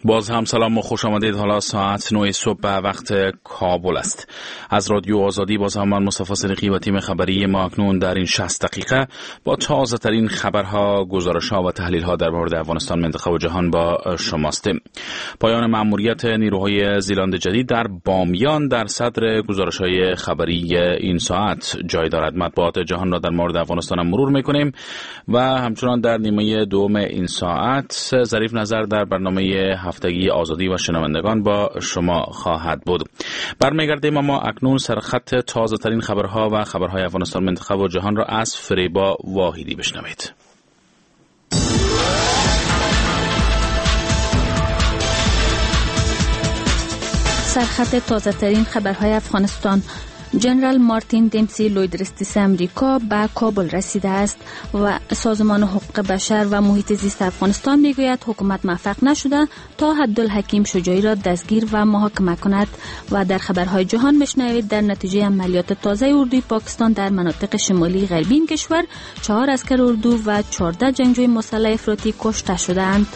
باز هم سلام و خوش آمدید. حالا ساعت 9 صبح به وقت کابل است. از رادیو آزادی باز هم من مصطفی صدیقی و تیم خبری ما اکنون در این 60 دقیقه با تازه ترین خبرها، گزارش‌ها و تحلیل‌ها در مورد افغانستان، منطقه و جهان با شماست. پایان مأموریت نیروهای زیلند جدید در بامیان در صدر گزارش‌های خبری این ساعت جای دارد. مطبوعات جهان را در مورد افغانستان مرور می‌کنیم و همچنان در نیمه دوم این ساعت ظریف نظر در برنامه هفتگی آزادی و شنوندگان با شما خواهد بود. برمیگردیم اما اکنون سرخط تازه ترین خبرها و خبرهای افغانستان، منطقه و جهان را از فریبا واحدی بشنوید. سرخط تازه ترین خبرهای افغانستان. جنرال مارتین دیمسی لویدرستیس امریکا به کابل رسیده است و سازمان حقوق بشر و محیط زیست افغانستان میگوید حکومت موفق نشده تا عبدالحکیم شجاعی را دستگیر و محاکمه کند. و در خبرهای جهان میشنوید در نتیجه عملیات تازه اردوی پاکستان در مناطق شمالی غربی این کشور 4 عسکر اردو و 14 جنگجوی مسلح افراطی کشته شدند.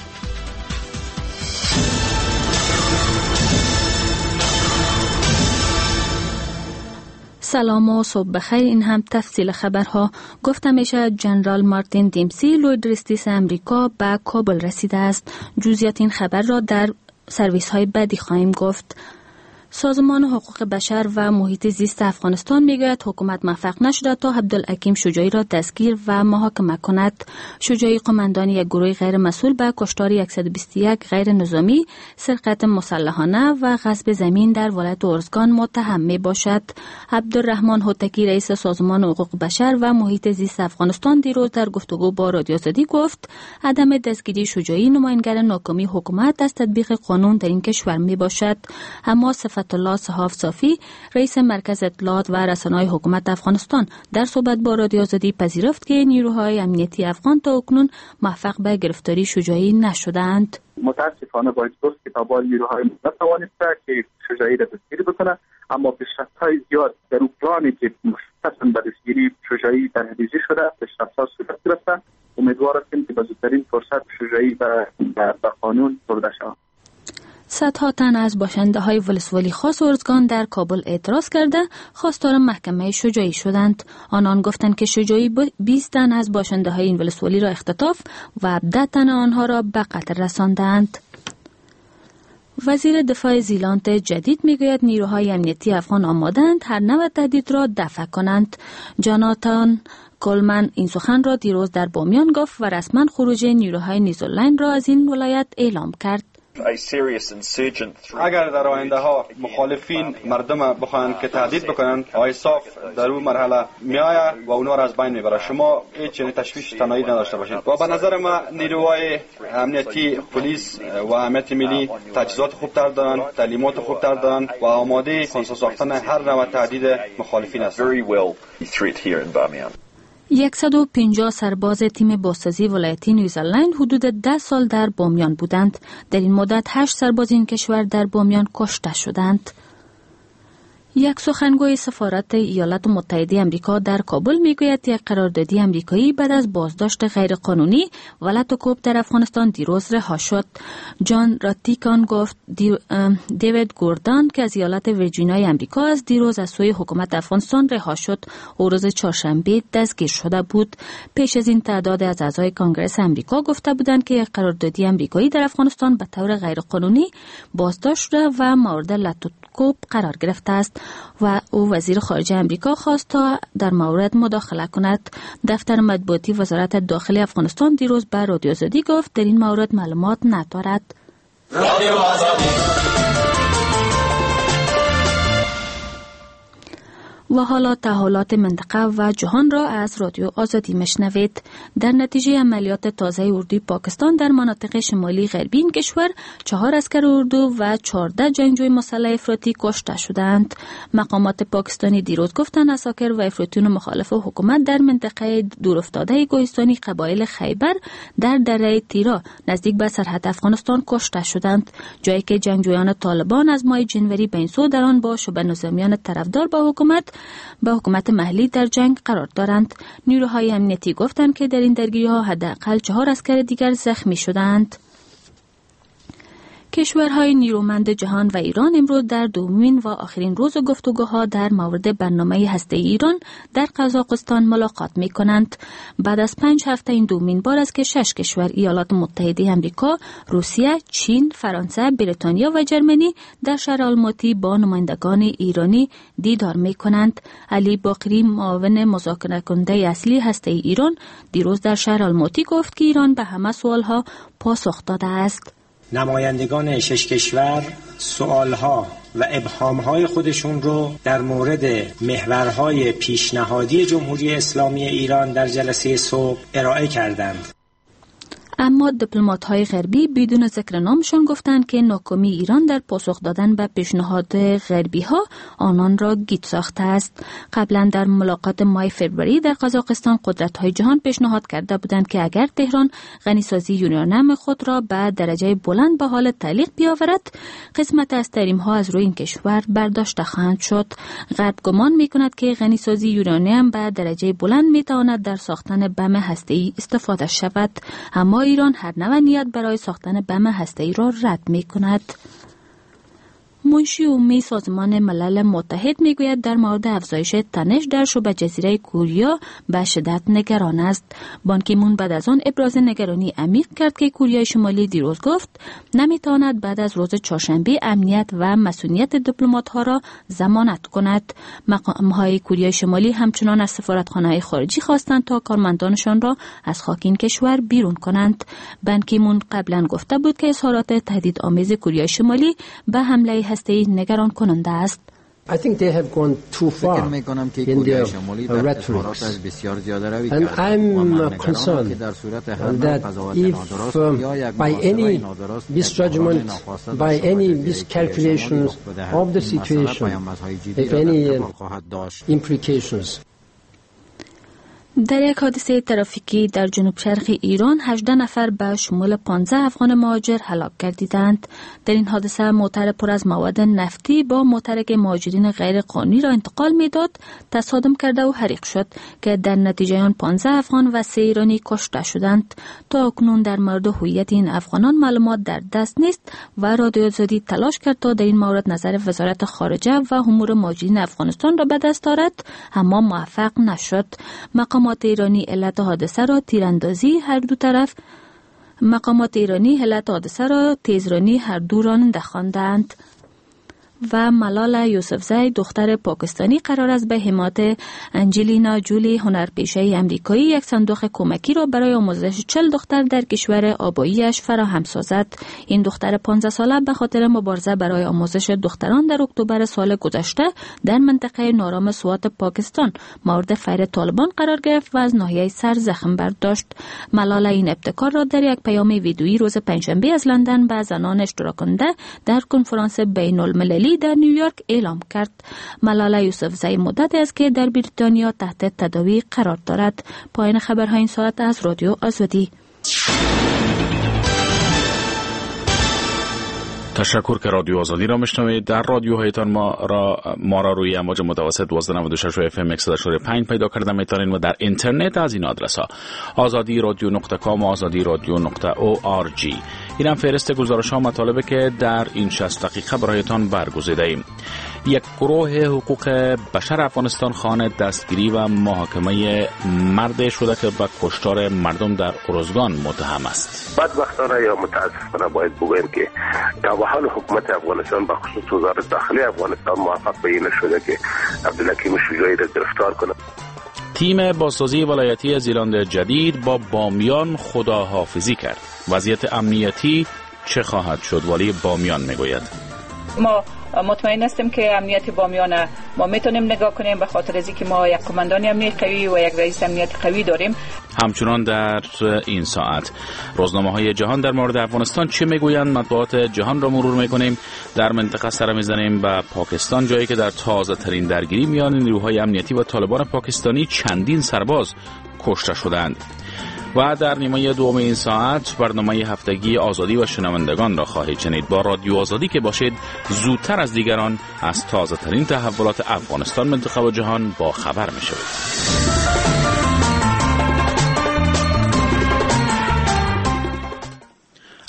سلام و صبح بخیر. این هم تفصیل خبرها. گفتم میشه جنرال مارتین دیمسی لویدرستیس امریکا به کابل رسیده است. جزئیات این خبر را در سرویس های بعدی خواهیم گفت. سازمان حقوق بشر و محیط زیست افغانستان میگوید حکومت موفق نشده تا عبدالحکیم شجاعی را دستگیر و محاکمه کند. شجاعی قماندان یک گروه غیر مسئول به کشتار 121 غیر نظامی، سرقت مسلحانه و غصب زمین در ولایت ارزگان متهم می باشد. عبدالرحمن هوتکی رئیس سازمان حقوق بشر و محیط زیست افغانستان دیروز در گفتگو با رادیو آزادی گفت عدم دستگیری شجاعی نمایانگر ناکامی حکومت از تطبیق قانون در این کشور می باشد. اما الله صحاف صافی رئیس مرکز اطلاعات و رسانه‌های حکومت افغانستان در صحبت با رادیو آزادی پذیرفت که نیروهای امنیتی افغان تا اکنون موفق به گرفتاری شجاعی نشدند. متاسفانه باید گفت که تا با نیروهای نتوانسته که شجاعی را دستگیر بکنه، اما پیشرفت‌های زیاد در اون پلانی که مختصاً به دستگیری شجاعی تنظیم شده پیشرفت‌ها صورت گرفته. امیدوار هستیم که به زودترین فرصت شجاعی به قانون برده شود. صدها تن از باشنده های ولسوالی خاص ارزگان در کابل اعتراض کرده خواستار محکمه شجاعی شدند. آنان گفتند که شجاعی 20 تن از باشنده های این ولسوالی را اختطاف و 17 تن آنها را به قتل رساندند. وزیر دفاع زیلند جدید میگوید نیروهای امنیتی افغان آمادند هر نوع تهدید را دفع کنند. جاناتان کولمن این سخن را دیروز در بامیان گفت و رسما خروج نیروهای نیوزلند را از این ولایت اعلام کرد. اگر در آینده ها مخالفین مردم بخواهند که تهدید بکنند، آیساف در اون مرحله میآید و اونا را از بین میبره. شما هیچ تشویش تنهایی نداشته باشید. و به نظر ما نیروهای امنیتی، پلیس و امنیت ملی تجهیزات خوبتر دارند، تعلیمات خوبتر دارند و آماده خونسا ساختن هر نوع تهدید مخالفین هستند. 150 سرباز تیم بازسازی ولایتی نیوزلند حدود 10 سال در بامیان بودند. در این مدت 8 سرباز این کشور در بامیان کشته شدند. یک سخنگوی سفارت ایالات متحده آمریکا در کابل میگوید یک قراردادی آمریکایی بعد از بازداشت غیرقانونی ولاتوکوب در افغانستان دیروز رها شد. جان راتیکان گفت دیوید گوردان که از ایالت ویرجینیا آمریکا از دیروز از سوی حکومت افغانستان رها شد و روز چهارشنبه دستگیر شده بود. پیش از این تعداد از اعضای کانگرس آمریکا گفته بودند که یک قراردادی آمریکایی در افغانستان به طور غیرقانونی بازداشت شده و مورد لاتوکوب قرار گرفته است و او وزیر خارجه امریکا خواست تا در مورد مداخله کند. دفتر مطبوعاتی وزارت داخلی افغانستان دیروز به رادیو آزادی گفت در این مورد معلومات ندارد. رادیو آزادی. و حالا تحولات منطقه و جهان را از رادیو آزادی مشنوید. در نتیجه عملیات تازه اردوی پاکستان در مناطق شمالی غربی این کشور 4 عسکر اردو و 14 جنگجوی مسلح افراطی کشته شدند. مقامات پاکستانی دیروز گفتند عساکر و افراطیون مخالف حکومت در منطقه دورافتاده کوهستانی قبایل خیبر در دره تیرا نزدیک به سرحد افغانستان کشته شدند، جایی که جنگجویان طالبان از ماه جنوری به این سو در آن با شبه نظامیان طرفدار به حکومت محلی در جنگ قرار دارند. نیروهای امنیتی گفتند که در این درگیری‌ها حداقل 4 عسکر دیگر زخمی شدند. کشورهای نیرومند جهان و ایران امروز در دومین و آخرین روز گفتگوها در مورد برنامه هسته‌ای ایران در قزاقستان ملاقات می‌کنند. بعد از 5 هفته این دومین بار است که 6 کشور ایالات متحده آمریکا، روسیه، چین، فرانسه، بریتانیا و جرمنی در شهر آلماتی با نمایندگان ایرانی دیدار می‌کنند. علی باقری، معاون مذاکره کننده اصلی هسته‌ای ایران، دیروز در شهر آلماتی گفت که ایران به همه سوالها پاسخ داده است. نمایندگان 6 کشور سوالها و ابهامهای خودشون رو در مورد محورهای پیشنهادی جمهوری اسلامی ایران در جلسه صبح ارائه کردند. اما دیپلمات‌های غربی بدون ذکر نامشان گفتند که ناکامی ایران در پاسخ دادن به پیشنهاد غربی‌ها آنان را گیج ساخته است. قبلا در ملاقات ماه فوریه در قزاقستان قدرت‌های جهان پیشنهاد کرده بودند که اگر تهران غنیسازی یورانیم خود را به درجه بلند به حال تعلیق بیاورد، قسمت از تحریم‌ها از روی این کشور برداشته خواهند شد. غرب گمان می‌کند که غنیسازی یورانیم به درجه بلند می‌تواند در ساختن بم هسته‌ای استفاده شود، اما ایران هر نوع نیت برای ساختن بم هسته‌ای را رد می‌کند. منشی عمومی سازمان ملل متحد میگوید در مورد افزایش تنش در شبه جزیره کوریا به شدت نگران است. بان کی مون بعد از آن ابراز نگرانی عمیق کرد که کره شمالی دیروز گفت نمیتواند بعد از روز چهارشنبه امنیت و مسئولیت دیپلمات‌ها را ضمانت کند. مقام‌های کره شمالی همچنان از سفارتخانه‌های خارجی خواستند تا کارمندانشان را از خاک این کشور بیرون کنند. بان کی مون قبلا گفته بود که اظهارات تهدیدآمیز کره شمالی به حمله هسته‌ای نگران کننده است. I think they have gone too far in their rhetoric. And I'm concerned that if by any misjudgment, by any miscalculations of the situation, if any implications. در یک حادثه ترافیکی در جنوب شرق ایران 18 نفر به شمول 15 افغان مهاجر هلاک گردیدند. در این حادثه موتر پر از مواد نفتی با موتری که مهاجرین غیر قانونی را انتقال میداد تصادم کرده و حریق شد که در نتیجه آن 15 افغان و 3 ایرانی کشته شدند. تا اکنون در مورد هویت این افغانان معلومات در دست نیست و رادیو آزادی تلاش کرد تا در این مورد نظر وزارت خارجه و امور مهاجرین افغانستان را به دست آورد، اما موفق نشد. مقامات ایرانی علت حادثه را تیراندازی تیزرانی هر دو راننده خواندند. و ملال یوسفزی دختر پاکستانی قرار است به حمایت انجلینا جولی هنرپیشه امریکایی یک صندوق کمکی را برای آموزش 40 دختر در کشور آبایی‌اش فراهم سازد. این دختر 15 ساله به خاطر مبارزه برای آموزش دختران در اکتبر سال گذشته در منطقه نارام سوات پاکستان مورد فیر طالبان قرار گرفت و از ناحیه سر زخم برداشت. ملال این ابتکار را در یک پیام ویدیویی روز پنجشنبه از لندن به زنان اشتراک کننده در کنفرانس بین‌المللی در نیویورک اعلام کرد. ملاله یوسفزی مدت است که در بریتانیا تحت تداوی قرار دارد. پایان خبرهای این ساعت از رادیو آزادی. تشکر که رادیو آزادی را میشنوید. در رادیوهایتان ما را روی امواج متوسط 1296 و FM 104.5 پیدا کرده میتونید و در اینترنت از این آدرس ها azadi.radio.com و azadi.radio.org. این هم فهرست گزارش ها مطالبه که در این 60 دقیقه برایتان برگزیده ایم. یک گروه حقوق بشر افغانستان خواهان دستگیری و محاکمه مرد شده که به کشتار مردم در ارزگان متهم است. بدبختانه یا متاسفانه باید بگویم که تا به حال حکومت افغانستان به خصوص وزارت داخلی افغانستان موفق به این نشده که عبدالحکیم شجاعی را گرفتار کنه. تیم بازسازی ولایتی زیلند جدید با بامیان خداحافظی کرد. وضعیت امنیتی چه خواهد شد؟ والی بامیان میگوید ما مطمئن هستیم که امنیت بامیان ما میتونیم نگاه کنیم به خاطر از اینکه ما یک کماندان امنیت قوی و یک رئیس امنیت قوی داریم. همچنان در این ساعت روزنامه‌های جهان در مورد افغانستان چه میگویند؟ مطبوعات جهان را مرور میکنیم. در منطقه سر میزنیم به پاکستان، جایی که در تازه ترین درگیری میان نیروهای امنیتی و طالبان پاکستانی چندین سرباز کشته شدند. و در نیمه دوم این ساعت برنامه هفتگی آزادی و شنوندگان را خواهید شنید. با رادیو آزادی که باشید زودتر از دیگران از تازه ترین تحولات افغانستان، منطقه و جهان با خبر می شوید.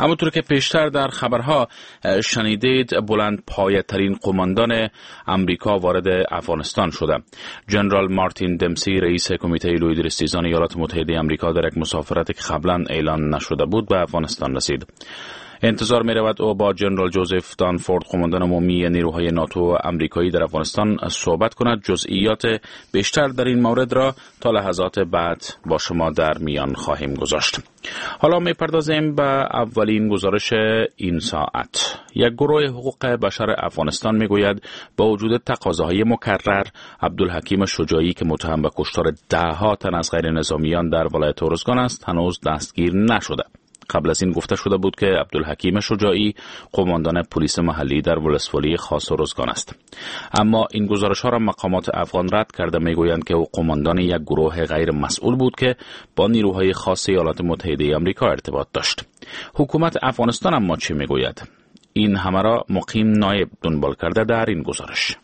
همونطور که پیشتر در خبرها شنیدید، بلند پایه ترین قماندان امریکا وارد افغانستان شده. جنرال مارتین دمسی، رئیس کمیته لوید رستیزان ایالات متحده امریکا، در یک مسافرتی که قبلا اعلان نشده بود به افغانستان رسید. انتظار می رود او با جنرال جوزف دانفورد، قماندان عمومی نیروهای ناتو امریکایی در افغانستان، صحبت کند. جزئیات بیشتر در این مورد را تا لحظات بعد با شما در میان خواهیم گذاشت. حالا می پردازیم به اولین گزارش این ساعت. یک گروه حقوق بشر افغانستان می گوید با وجود تقاضاهای مکرر، عبدالحکیم شجاعی که متهم به کشتار ده‌ها تن از غیر نظامیان در ولایت ارزگان است، هنوز دستگیر نشده. قبل از این گفته شده بود که عبدالحکیم شجاعی قماندان پلیس محلی در ولسوالی خاص ارزگان است. اما این گزارش‌ها را مقامات افغان رد کرده، میگویند که او قماندان یک گروه غیر مسئول بود که با نیروهای خاص ایالات متحده آمریکا ارتباط داشت. حکومت افغانستان اما چه میگوید؟ این همه را مقیم نایب دنبال کرده در این گزارش.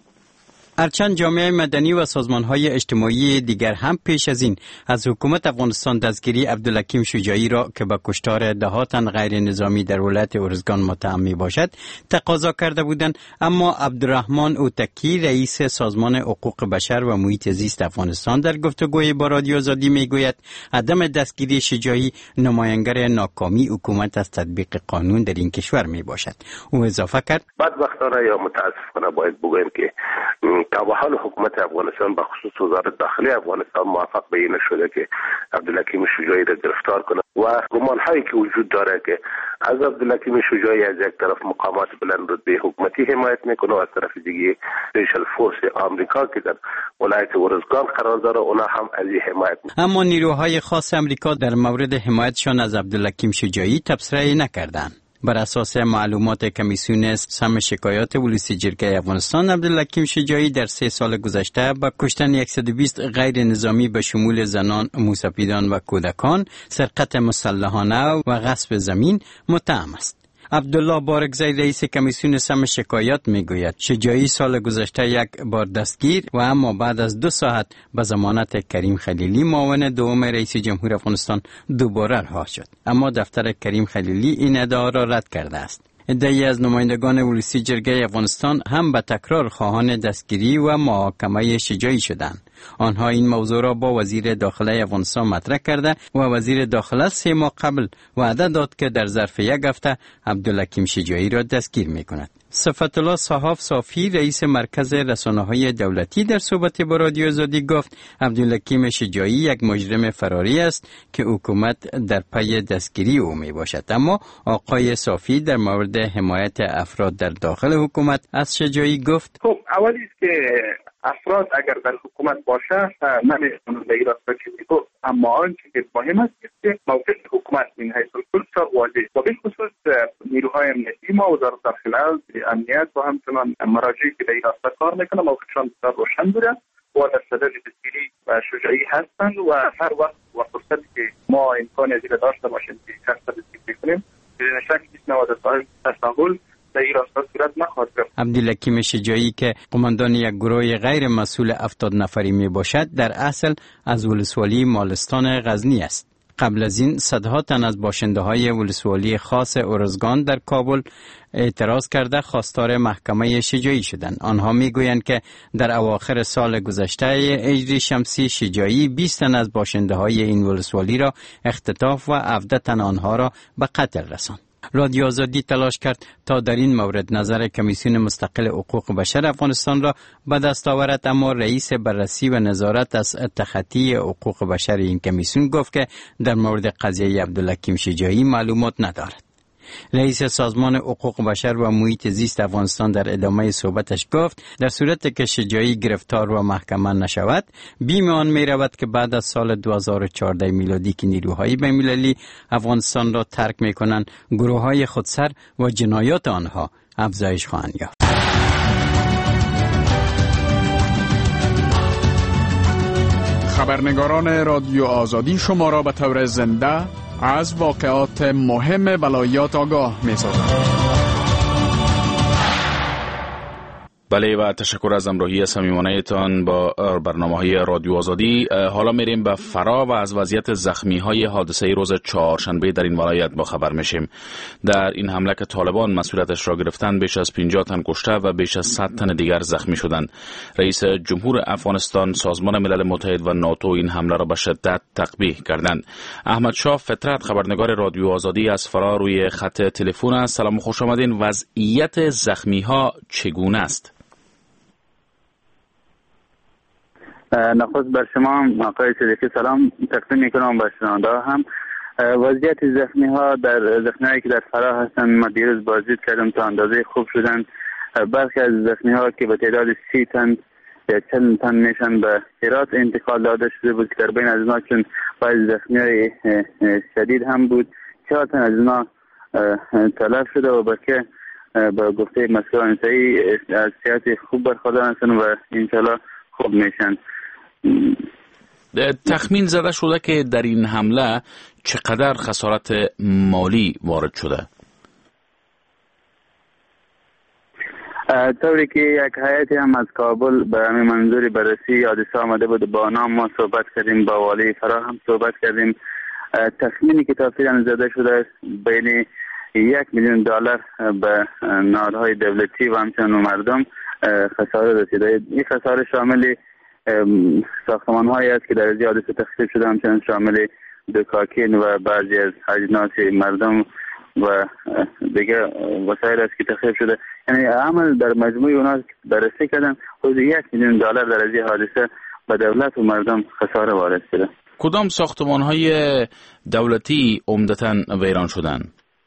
هرچند جامعه مدنی و سازمان‌های اجتماعی دیگر هم پیش از این از حکومت افغانستان دستگیری عبدالحکیم شجاعی را که به کشتار ده‌ها تن غیر نظامی در ولایت ارزگان متهم میباشد تقاضا کرده بودند، اما عبدالرحمن اوتکی، رئیس سازمان حقوق بشر و محیط زیست افغانستان، در گفتگوی با رادیو آزادی میگوید عدم دستگیری شجاعی نمایانگر ناکامی حکومت از تطبیق قانون در این کشور میباشد. او اضافه کرد: بدبختانه یا متاسفانه باید بگویم که تا به حال حکومت افغانستان به خصوص وزارت داخلی افغانستان موفق به این نشده که عبدالحکیم شجاعی را گرفتار کنه و گمان‌هایی که وجود داره که از عبدالحکیم شجاعی از یک طرف مقامات بلند رتبه حکومتی حمایت میکنه و از طرف دیگه اسپیشل فورس آمریکا که در ولایت ارزگان قرار داره اونا هم از این حمایت میکنه. اما نیروهای خاص آمریکا در مورد حمایتشان از عبدالحکیم شجاعی تبصره نکردند. بر اساس معلومات کمیسیون سم شکایات ولسی جرگه افغانستان، عبدالحکیم شجاعی در 3 سال گذشته با کشتن 120 غیر نظامی به شمول زنان، موسیقیدان و کودکان، سرقت مسلحانه و غصب زمین متهم است. عبدالله بارکزی، رئیس کمیسیون سم شکایات، میگوید شجاعی سال گذشته یک بار دستگیر و اما بعد از 2 ساعت به ضمانت کریم خلیلی، معاون دوم رئیس جمهور افغانستان، دوباره رها شد. اما دفتر کریم خلیلی این ادعا را رد کرده است. عده‌ای از نمایندگان ولسی جرگه افغانستان هم به تکرار خواهان دستگیری و محاکمه شجاعی شدند. آنها این موضوع را با وزیر داخله افغانستان مطرح کرده و وزیر داخله 3 ماه قبل وعده داد که در ظرف 1 هفته عبدالحکیم شجاعی را دستگیر می‌کند. صفت الله صحاف صافی، رئیس مرکز رسانه‌های دولتی، در صحبت با رادیو آزادی گفت عبدالحکیم شجاعی یک مجرم فراری است که حکومت در پی دستگیری او میباشد. اما آقای صافی در مورد حمایت افراد در داخل حکومت از شجاعی گفت: خب اولی است که افراد اگر در حکومت باشه نمیتونن به این راستا چیزی گفت، اما آنچه که مهم است که موقف حکومت من حیث الکل واضح و به خصوص نیروهای امنیتی ما وزارت داخله، امنیت و همچنان مراجعی که به این راستا کار میکنه موقفشان بسیار روشن بوده و در صدد دستگیری و شجاعی هستند و هر وقت و فرصتی که ما امکان از داشته باشیم که شخص دستگیر کنیم بدون شک نیست نواد صاحب تساهل در این راستا صورت نخواهد گرفت. عبدالحکیم شجاعی که قماندان یک گروه غیر مسئول 70 نفری می باشد، در اصل از ولسوالی مالستان غزنی است. قبل از این صدها تن از باشنده‌های ولسوالی خاص ارزگان در کابل اعتراض کرده خواستار محکمه شجاعی شدند. آنها میگویند که در اواخر سال گذشته هجری شمسی شجاعی 20 تن از باشنده‌های این ولسوالی را اختطاف و 17 تن آنها را به قتل رساند. رادیو آزادی تلاش کرد تا در این مورد نظر کمیسیون مستقل حقوق بشر افغانستان را به دست آورد، اما رئیس بررسی و نظارت از تخطی حقوق بشر این کمیسیون گفت که در مورد قضیه عبدالحکیم شجاعی معلومات ندارد. رئیس سازمان حقوق بشر و محیط زیست افغانستان در ادامه صحبتش گفت در صورت که شجاعی گرفتار و محکمه نشود، بیم آن می رود که بعد از سال 2014 میلادی که نیروهای بین‌المللی افغانستان را ترک می کنند، گروه های خودسر و جنایات آنها افزایش خواهند یافت. خبرنگاران رادیو آزادی شما را به طور زنده از واقعات مهم ولایات آگاه می سازند. بله و تشکر از همراهی صمیمانه تان با برنامه‌های رادیو آزادی. حالا میریم به فرا و از وضعیت زخمی‌های حادثه روز چهارشنبه در این ولایت با خبر میشیم. در این حمله که طالبان مسئولیتش را گرفتن بیش از 50 تن کشته و بیش از 100 تن دیگر زخمی شدند. رئیس جمهور افغانستان، سازمان ملل متحد و ناتو این حمله را به شدت تقبیح کردند. احمد شاه فطرت، خبرنگار رادیو آزادی از فرا روی خط تلفن است. سلام و خوش آمدین. وضعیت زخمی‌ها چگونه است؟ نخست بر شما آقای صدیقی سلام تقدیم میکنم، به شنونده هم. وضعیت زخمی ها زخمی که در فرا هستند ما دیروز بازدید کردم تا اندازه خوب شدن. برخی از زخمی ها که به تعداد 30 تن یا 40 تن میشن به هرات انتقال داده شده بود که در بین از ما چون بعضی زخمی های شدید هم بود 4 تن از ما تلف شده و بلکه به گفته مسئولان صحی از صحت خوب برخوردار هستند و انشالله خوب میشن. تخمین زده شده که در این حمله چقدر خسارت مالی وارد شده؟ طوری که یک هیئتی هم از کابل به همین منظور بررسی حادثه آمده بود، با نام ما صحبت کردیم، با والی فرا هم صحبت کردیم. تخمینی که تفصیلا زده شده بین $1,000,000 به نهادهای دولتی و همچنین مردم خساره رسیده. این خساره شامل ساختمان هایی است که در این حادثه تخریب شده، همچنین شامل دکاکین و بعضی از اجناس مردم و دیگه وسایل است که تخریب شده. یعنی عمل در مجموع اونا بررسی کردن حدود $1,000,000 در این حادثه به دولت و مردم خساره وارد شده. کدام ساختمان های دولتی عمدتاً ویران شدن؟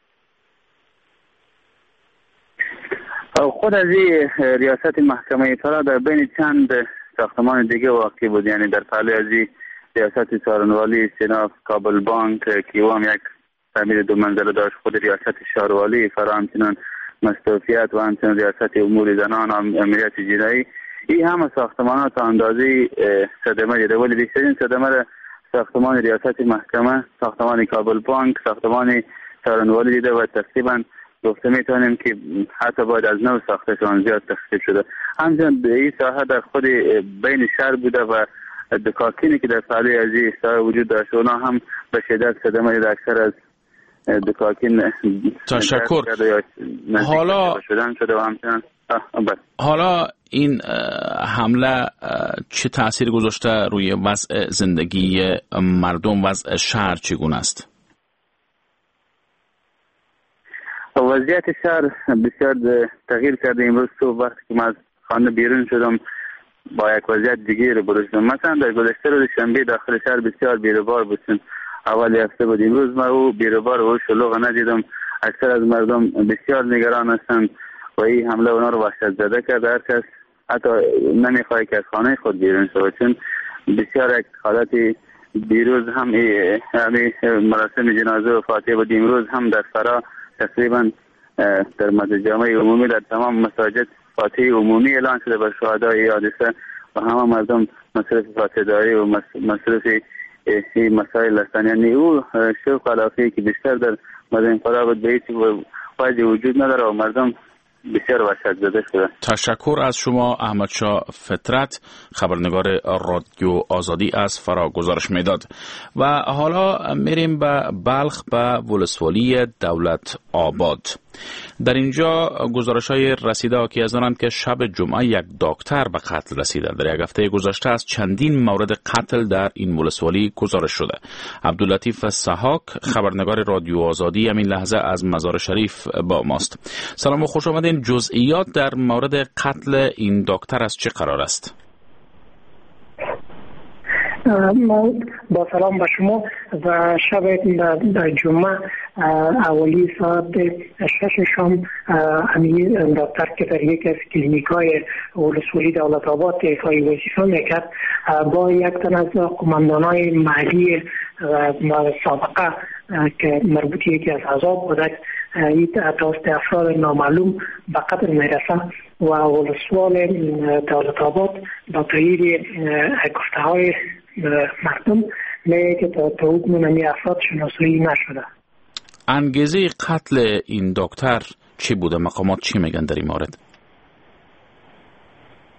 خود از این ریاست محکمه فرا در بین چند ساختمان دیگه واقع بود، یعنی در پهلوی از این ریاست سارنوالی سیناف کابل بانک که هم یک تعمیر 2 منزله داشت، خود ریاست شاروالی فرا همچنان مستوفیت و همچنان ریاست امور زنان و امنیت جنایی. این همه ساختمان ها تا اندازه صدمه دیده، ولی بیشترین صدمه را ساختمان ریاست محکمه، ساختمان کابل بانک، ساختمان سارنوالی دیده و تقریبا گفته میتونیم که حتی باید از نو ساخته شدن زیاد تخریب شده. همچنین این ساحه در خود بین شهر بوده و دکاکینی که در پهلوی از این ساحه وجود داشت اونا هم به شدت صدمه دیده. اکثر از دکاکین تشکر. حالا این حمله چه تأثیر گذاشته روی وضع زندگی مردم، وضع شهر چگونه است؟ وضعیت شهر بسیار تغییر کرده. امروز صبح وقتی که من از خانه بیرون شدم با یک وضعیت دیگه رو برو شدم. مثلا در گذشته روز شنبه داخل شهر بسیار بیروبار بود، اول هفته بود. امروز من او بیروبار و شلوغ ندیدم. اکثر از مردم بسیار نگران هستند و این حمله اونا رو وحشت زده کرده. هر کس حتی نمیخواد که از خانه خود بیرون شود، چون بسیار یک حالت دیروز هم مراسم جنازه و فاتحه بود. امروز هم در فرا تقریبا در مسجد جامع عمومی در تمام مساجد فاتحه عمومی اعلان شده بر شهدای حادثه و همه مردم مصرف فاتحه داری و مصرف این مسائل هستند. یعنی او شوق علاقه‌ای که بیشتر در مدن فرا بود به هیچ وجه وجود نداره و مردم بسیار وحشت زده شده. تشکر از شما احمد شاه فطرت، خبرنگار رادیو آزادی از فرا گزارش میداد. و حالا میریم به بلخ، به ولسوالی دولت آباد. در اینجا گزارش‌های رسیده حاکی از آنند که شب جمعه یک دکتر به قتل رسیده. در یک هفته گذشته از چندین مورد قتل در این ولسوالی گزارش شده. عبداللطیف سحاک، خبرنگار رادیو آزادی، همین لحظه از مزار شریف با ماست. سلام و خوش آمدین. جزئیات در مورد قتل این دکتر از چه قرار است؟ با سلام به شما. و شب در جمعه اولی ساعت 6 شام امیر دکتر که در یک از کلینیک‌های ولسوالی دولت آباد ایفای وظیفه میکرد با یک تن از قماندان‌های محلی سابقه که مربوط یکی از عذاب بودند، این توسط افراد نامعلوم به قتل میرسه و ولسوال دولت آباد با تایید گفته‌های مردم میگه که تا حکم نمی افراد شناسایی نشده. انگیزه قتل این دکتر چی بوده؟ مقامات چی میگن در این مورد؟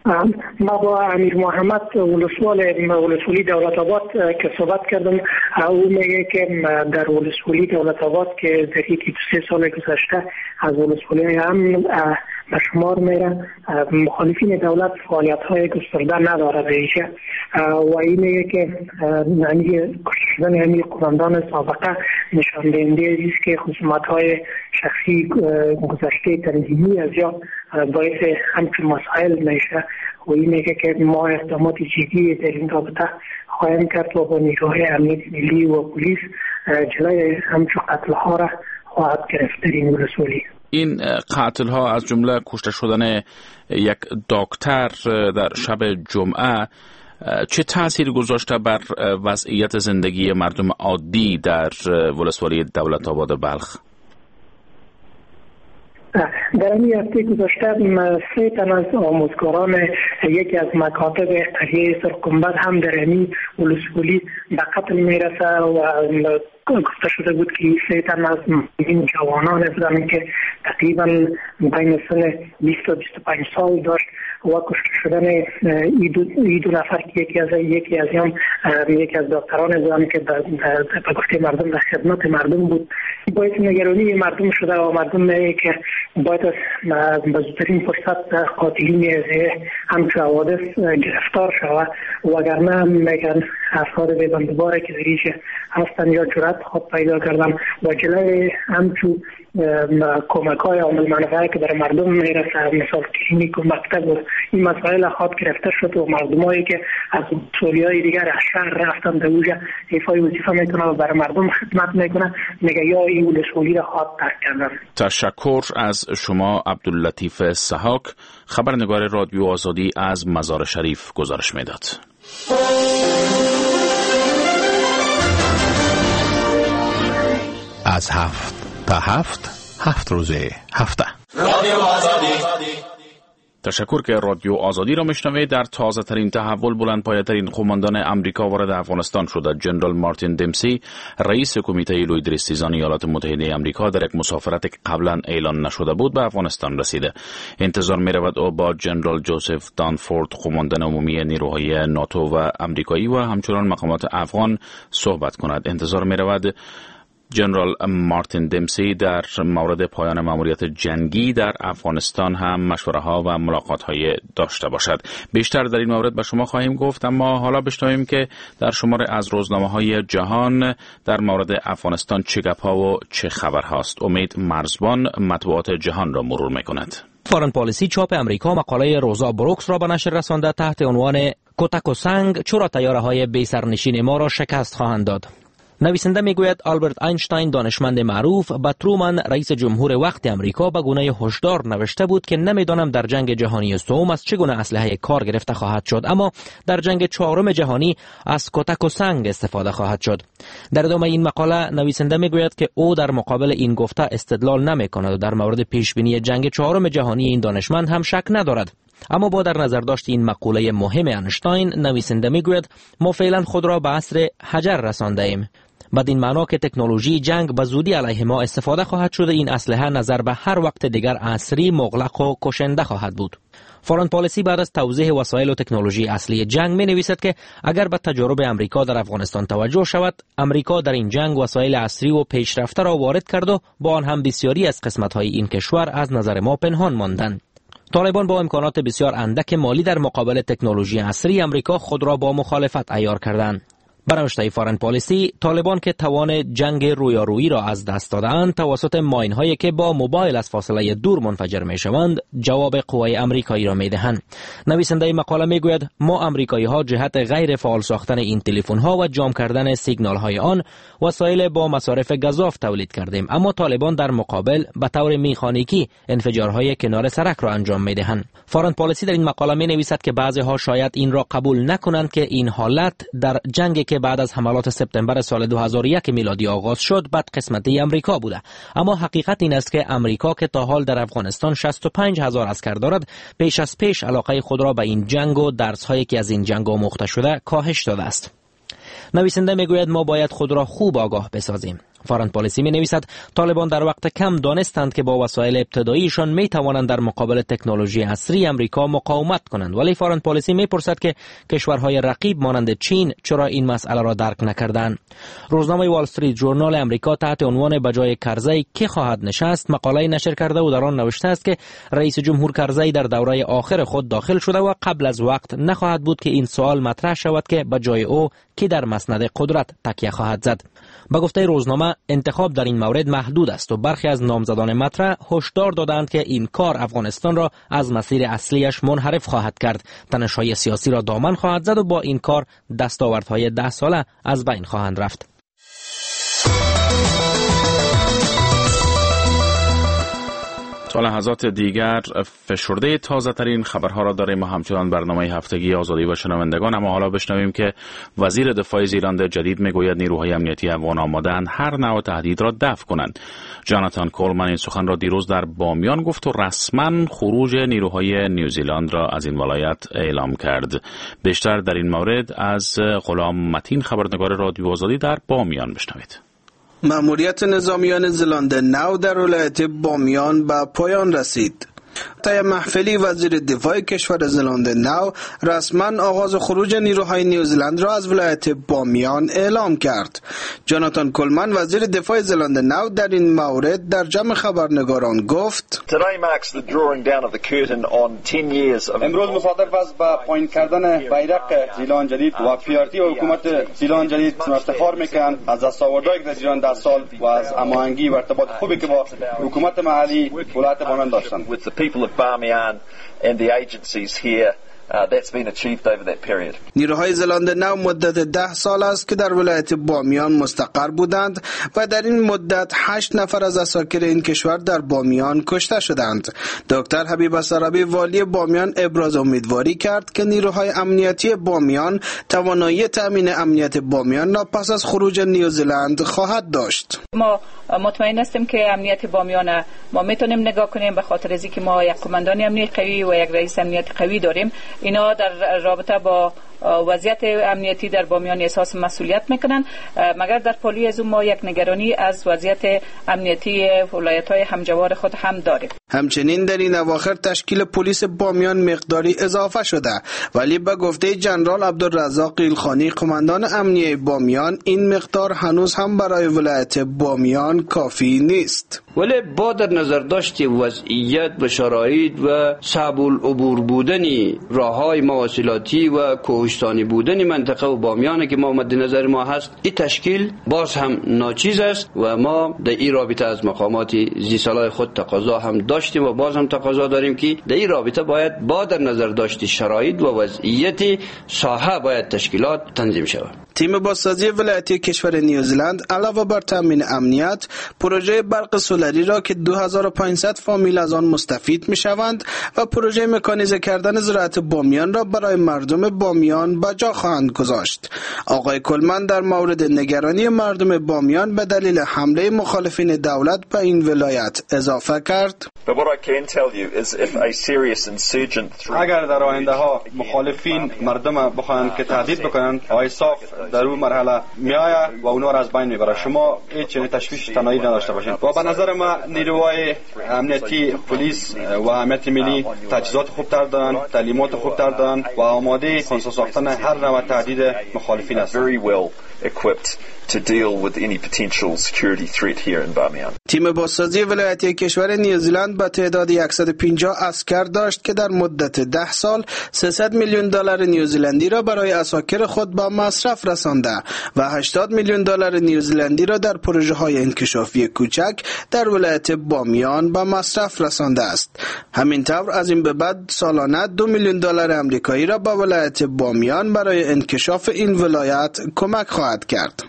ما با امیر محمد ولسوالی دولت آباد که صحبت کردم، او میگه که در ولسوالی دولت آباد که در یکی 3 سال گذشته از ولسوالی هم به شمار میره، مخالفین دولت فعالیت های گسترده نداره بیشه و این میگه که کشته شدن همین قماندان سابقه نشان دهنده است که خصومت های شخصی گذشته تنظیمی از یا باعث همچون مسائل میشه و این میگه که ما اقدامات جدی در این رابطه خواهیم کرد و با نیروهای امنیت ملی و پلیس جلوی همچون قتل ها را خواهد گرفت در این ولسوالی. این قتل ها از جمله کشته شدن یک دکتر در شب جمعه چه تأثیر گذاشته بر وضعیت زندگی مردم عادی در ولسوالی دولت آباد بلخ؟ در این هفته گذشته 3 تن از آموزگاران یکی از مکاتب قریه سرگنبد هم در این ولسوالی به قتل میرسه و گفته شده بود که 3 تن از این جوانان بودند که تقریبا بین سن 20 تا 25 سال داشت و کشته شدن این 2 نفر که یکی از دکتران بودند که به گفته مردم در خدمت مردم بود. باعث نگرانی مردم شده و مردم میگه که باید به زودترین فرصت قاتلین همچون حوادث گرفتار شود وگرنه میگن افراد بیبندباره که دریش هستن یا جرأت خود پیدا کردن و جلوی همچون کمک های عامل منفعه که برای مردم میرسه، مثال کلینیک و مکتب و این مسائل خود گرفته شد و مردم هایی که از مسئولی های دیگر از شهر رفتن در اوجه ایفای وظیفه میکنه و برای مردم خدمت میکنه، میگه یا این ولسوالی را خود ترک کردن. تشکر از شما عبداللطیف سحاک، خبرنگار رادیو آزادی از مزار شریف گزارش میداد. از 7 تا 7 روز هفته رادیو آزادی. تشکر که رادیو آزادی را میشنوید. در تازه ترین تحول بلندپایه ترین قماندان امریکا وارد افغانستان شده. جنرال مارتین دمسی رئیس کمیته لوید رستیزان ایالات متحده امریکا در یک مسافرت که قبلا اعلان نشده بود به افغانستان رسیده. انتظار می رود او با جنرال جوزف دانفورد قماندان عمومی نیروهای ناتو و امریکایی و همچنان مقامات افغان صحبت کند. انتظار می رود جنرال مارتین دمسی در مورد پایان مأموریت جنگی در افغانستان هم مشوره‌ها و ملاقات‌های داشته باشد. بیشتر در این مورد به شما خواهیم گفت، اما حالا بشنویم که در شماره از روزنامه‌های جهان در مورد افغانستان چه گپ‌ها و چه خبرهاست. امید مرزبان مطبوعات جهان را مرور می‌کند. فارن پالیسی چاپ امریکا مقاله روزا بروکس را به نشر رسانده تحت عنوان کتک و سنگ چرا طیاره‌های بی سرنشین ما را شکست خواهند داد. نویسنده میگوید آلبرت اینشتین دانشمند معروف به ترومن رئیس جمهور وقت امریکا به گونه هشدار نوشته بود که نمیدانم در جنگ جهانی سوم از چگونه اسلحه کار گرفته خواهد شد، اما در جنگ 4 جهانی از کتک و سنگ استفاده خواهد شد. در ادامه این مقاله نویسنده میگوید که او در مقابل این گفته استدلال نمیکند و در مورد پیش بینی جنگ 4 جهانی این دانشمند هم شک ندارد. اما با در نظر داشت این مقوله مهم اینشتین، نویسنده میگوید ما فعلا خود را به عصر حجر رسانده ایم. بدین معنا که تکنولوژی جنگ به زودی علیه ما استفاده خواهد شد. این اسلحه نظر به هر وقت دیگر عصری، مغلق و کشنده خواهد بود. فارن پالیسی بعد از توضیح وسایل و تکنولوژی اصلی جنگ می نویسد که اگر به تجارب امریکا در افغانستان توجه شود، امریکا در این جنگ وسایل عصری و پیشرفته را وارد کرد و با آن هم بسیاری از قسمت‌های این کشور از نظر ما پنهان ماندند. طالبان با امکانات بسیار اندک مالی در مقابل تکنولوژی عصری امریکا خود را با مخالفت عیار کردند. برنامه فارن پالیسی، طالبان که توان جنگ رویارویی را از دست دادند توسط ماین هایی که با موبایل از فاصله دور منفجر می شوند جواب قوای امریکایی را می دهند. نویسنده مقاله می گوید ما امریکایی ها جهت غیر فعال ساختن این تلفن ها و جام کردن سیگنال های آن وسایل با مصارف گزاف تولید کردیم، اما طالبان در مقابل به طور مکانیکی انفجارهای کنار سرک را انجام می دهند. فارن پالیسی در این مقاله می نویسد که بعضی ها شاید این را قبول نکنند که این حالت در جنگی که بعد از حملات سپتامبر سال 2001 میلادی آغاز شد بد قسمتی امریکا بوده، اما حقیقت این است که امریکا که تا حال در افغانستان 65,000 عسکر دارد پیش از پیش علاقه خود را به این جنگ و درس‌هایی که از این جنگ آموخته شده کاهش داده است. نویسنده میگوید ما باید خود را خوب آگاه بسازیم. فارن پالیسی می نویسد طالبان در وقت کم دانستند که با وسایل ابتداییشان می توانند در مقابل تکنولوژی عصری امریکا مقاومت کنند، ولی فارن پالیسی می پرسد که کشورهای رقیب مانند چین چرا این مسئله را درک نکردند. روزنامه وال استریت ژورنال امریکا تحت عنوان بجای کرزی کی خواهد نشست مقاله نشر کرده و در آن نوشته است که رئیس جمهور کرزی در دوره آخر خود داخل شده و قبل از وقت نخواهد بود که این سوال مطرح شود که بجای او کی در مسند قدرت تکیه خواهد زد. با گفته روزنامه انتخاب در این مورد محدود است و برخی از نامزدان مطرح هشدار دادند که این کار افغانستان را از مسیر اصلیش منحرف خواهد کرد، تنش‌های سیاسی را دامن خواهد زد و با این کار دستاوردهای 10 ساله از بین خواهند رفت. تا لحظات دیگر فشرده تازه ترین خبرها را داریم و همچنان برنامه هفتگی آزادی و شنوندگان. اما حالا بشنویم که وزیر دفاع زیلند جدید میگوید نیروهای امنیتی افغان آماده‌اند هر نوع تهدید را دفع کنند. جاناتان کولمن این سخن را دیروز در بامیان گفت و رسما خروج نیروهای نیوزیلند را از این ولایت اعلام کرد. بیشتر در این مورد از غلام متین خبرنگار رادیو آزادی در بامیان بشنوید. مأموریت نظامیان زلاند نو در ولایت بامیان به پایان رسید. طی محفلی وزیر دفاع کشور زلاند نو رسما آغاز خروج نیروهای نیوزیلند را از ولایت بامیان اعلام کرد. جاناتان کولمن وزیر دفاع زلاند نو در این مورد در جمع خبرنگاران گفت: امروز مصادف است با پایین کردن بیرق زیلان جدید و پیارتی و حکومت زیلان جدید افتخار میکنند از دستاوردهایی که در زیلان 10 سال و از هماهنگی و ارتباط خوبی که با حکومت محلی ولایت بامیان داشتند. People of Bamiyan and the agencies here that's been achieved over that period. نیروهای زلاند نو مدت 10 سال است که در ولایت بامیان مستقر بودند و در این مدت 8 نفر از عساکر این کشور در بامیان کشته شدند. دکتر حبیب سرابی والی بامیان ابراز امیدواری کرد که نیروهای امنیتی بامیان توانایی تامین امنیت بامیان را پس از خروج نیوزیلند خواهد داشت. ما مطمئن هستیم که امنیت بامیان ما میتونیم نگاه کنیم، به خاطر از اینکه ما یک قماندان امنیت قوی و یک رئیس امنیت قوی داریم. اینا در رابطه با وضعیت امنیتی در بامیان احساس مسئولیت میکنن، مگر در پالی از اون ما یک نگرانی از وضعیت امنیتی ولایت‌های همجوار خود هم داریم. همچنین در این اواخر تشکیل پلیس بامیان مقداری اضافه شده، ولی به گفته جنرال عبدالرزاق قیلخانی قماندان امنیه بامیان این مقدار هنوز هم برای ولایت بامیان کافی نیست. ولی با در نظر داشتی وضعیت و شرایط و صعب العبور بودنی راههای مواصلاتی و کوهستانی بودنی منطقه و بامیان که ما مد نظر ما هست، این تشکیل باز هم ناچیز است و ما در این رابطه از مقامات زی سالای خود تقاضا هم داشتیم و باز هم تقاضا داریم که در این رابطه باید با در نظر داشتی شرایط و وضعیت ساحه باید تشکیلات تنظیم شود. تیم بازسازی ولایتی کشور نیوزیلند علاوه بر تامین امنیت، پروژه برق سولری را که 2500 فامیل از آن مستفید میشوند و پروژه مکانیزه کردن زراعت بامیان را برای مردم بامیان به جا خواهند گذاشت. آقای کولمن در مورد نگرانی مردم بامیان به دلیل حمله مخالفین دولت به این ولایت اضافه کرد: اگر در آینده ها مخالفین مردم بخواهند که تهدید بکنند، آیساف در اون مرحله میآید و اونها را از بین میبره. شما هیچ تشویش تنهایی نداشته باشید. و به نظر ما نیروهای امنیتی پلیس و امنیت ملی تجهیزات خوبتر دارند، تعلیمات خوبتر دارند و آماده خونسا ساختن هر نوع تهدید مخالفین هستند. to deal with any potential security threat here in Bamiyan. تیم بازسازی ولایتی کشور نیوزیلند با تعداد 150 عسکر داشت که در مدت 10 سال 300 میلیون دلار نیوزیلندی را برای عساکر خود به مصرف رسانده و 80 میلیون دلار نیوزیلندی را در پروژه‌های انکشافی کوچک در ولایت بامیان به مصرف رسانده است. همینطور از این به بعد سالانه 2 میلیون دلار آمریکایی را به ولایت بامیان برای انکشاف این ولایت کمک خواهد کرد.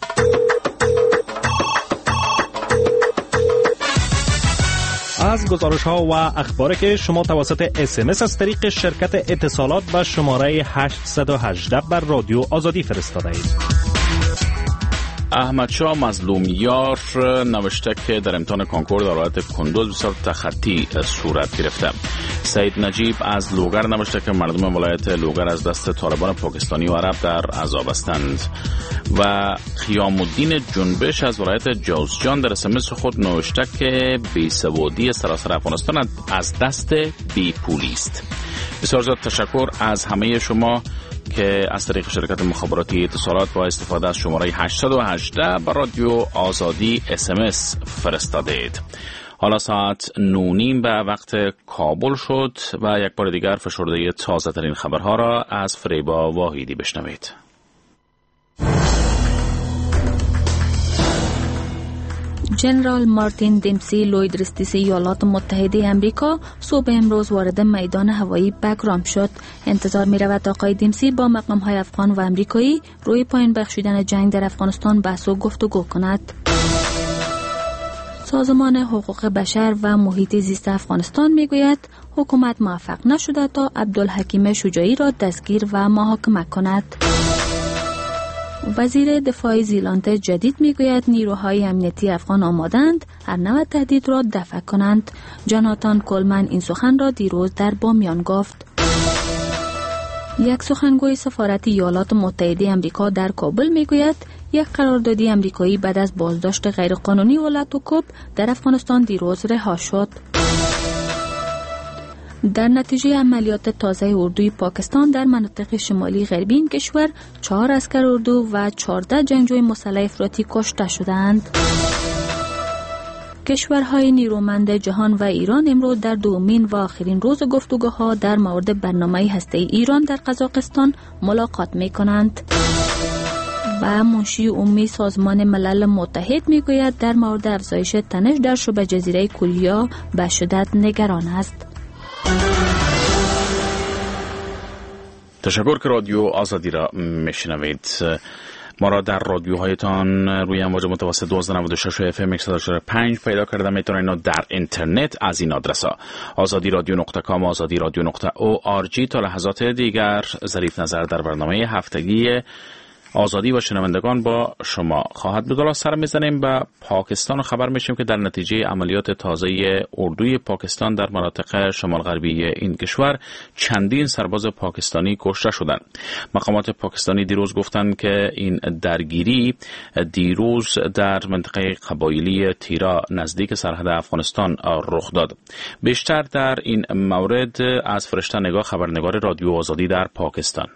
از گزارش‌ها و اخباری که شما توسط SMS از طریق شرکت اتصالات به شماره 818 بر رادیو آزادی فرستاده اید. احمدشاه مظلومیار نوشته که در امتحان کنکور در ولایت کندوز بسیار تخطی صورت گرفته. سید نجیب از لوگر نوشته که مردم ولایت لوگر از دست طالبان پاکستانی و عرب در عذاب هستند. و قیام الدین جنبش از ولایت جوزجان در اسمس خود نوشته که بیسوادی سراسر افغانستان از دست بیپولی است. بسیار زیاد تشکر از همه شما که از طریق شرکت مخابراتی اتصالات با استفاده از شماره 818 به رادیو آزادی SMS فرستادید. حالا ساعت 9:30 به وقت کابل شد و یک بار دیگر فشرده تازه ترین خبرها را از فریبا واحدی بشنوید. جنرال مارتین دیمسی لوید رئیس ایالات متحده امریکا صبح امروز وارد میدان هوایی بگرام شد. انتظار می رود آقای دیمسی با مقام های افغان و امریکایی روی پایین بخشیدن جنگ در افغانستان بحث و گفتگو کند. سازمان حقوق بشر و محیط زیست افغانستان می گوید حکومت موفق نشده تا عبدالحکیم شجاعی را دستگیر و محاکمه کند. وزیر دفاع زیلند جدید میگوید نیروهای امنیتی افغان آمادند هر نوع تهدید را دفع کنند. جاناتان کولمن این سخن را دیروز در بامیان گفت. یک سخنگوی سفارت ایالات متحده امریکا در کابل میگوید یک قراردادی امریکایی بعد از بازداشت غیرقانونی ولاتوکوب در افغانستان دیروز رها شد. در نتیجه عملیات تازه اردوی پاکستان در مناطق شمالی غربی این کشور 4 عسکر اردو و 14 جنگجوی مسلح افراطی کشته شدند. کشورهای نیرومند جهان و ایران امروز در دومین و آخرین روز گفتگوها در مورد برنامه هسته‌ای ایران در قزاقستان ملاقات می کنند. و منشی عمومی سازمان ملل متحد می گوید در مورد افزایش تنش در شبه جزیره کوریا به شدت نگران است. تشکر که رادیو آزادی را میشنوید. ما را در رادیوهایتان روی امواج متوسط 1296 FM 104.5 پیدا کرده میتونید در اینترنت از این آدرس ها azadi-radio.com azadi-radio.org. تا لحظات دیگر ظریف نظر در برنامه هفتگی آزادی و شنوندگان با شما خواهد بود. سر میزنیم به پاکستان و خبر میشیم که در نتیجه عملیات تازه اردوی پاکستان در مناطق شمال غربی این کشور چندین سرباز پاکستانی کشته شدند. مقامات پاکستانی دیروز گفتند که این درگیری دیروز در منطقه قبایلی تیرا نزدیک سرحد افغانستان رخ داد. بیشتر در این مورد از فرشته نگاه خبرنگار رادیو آزادی در پاکستان.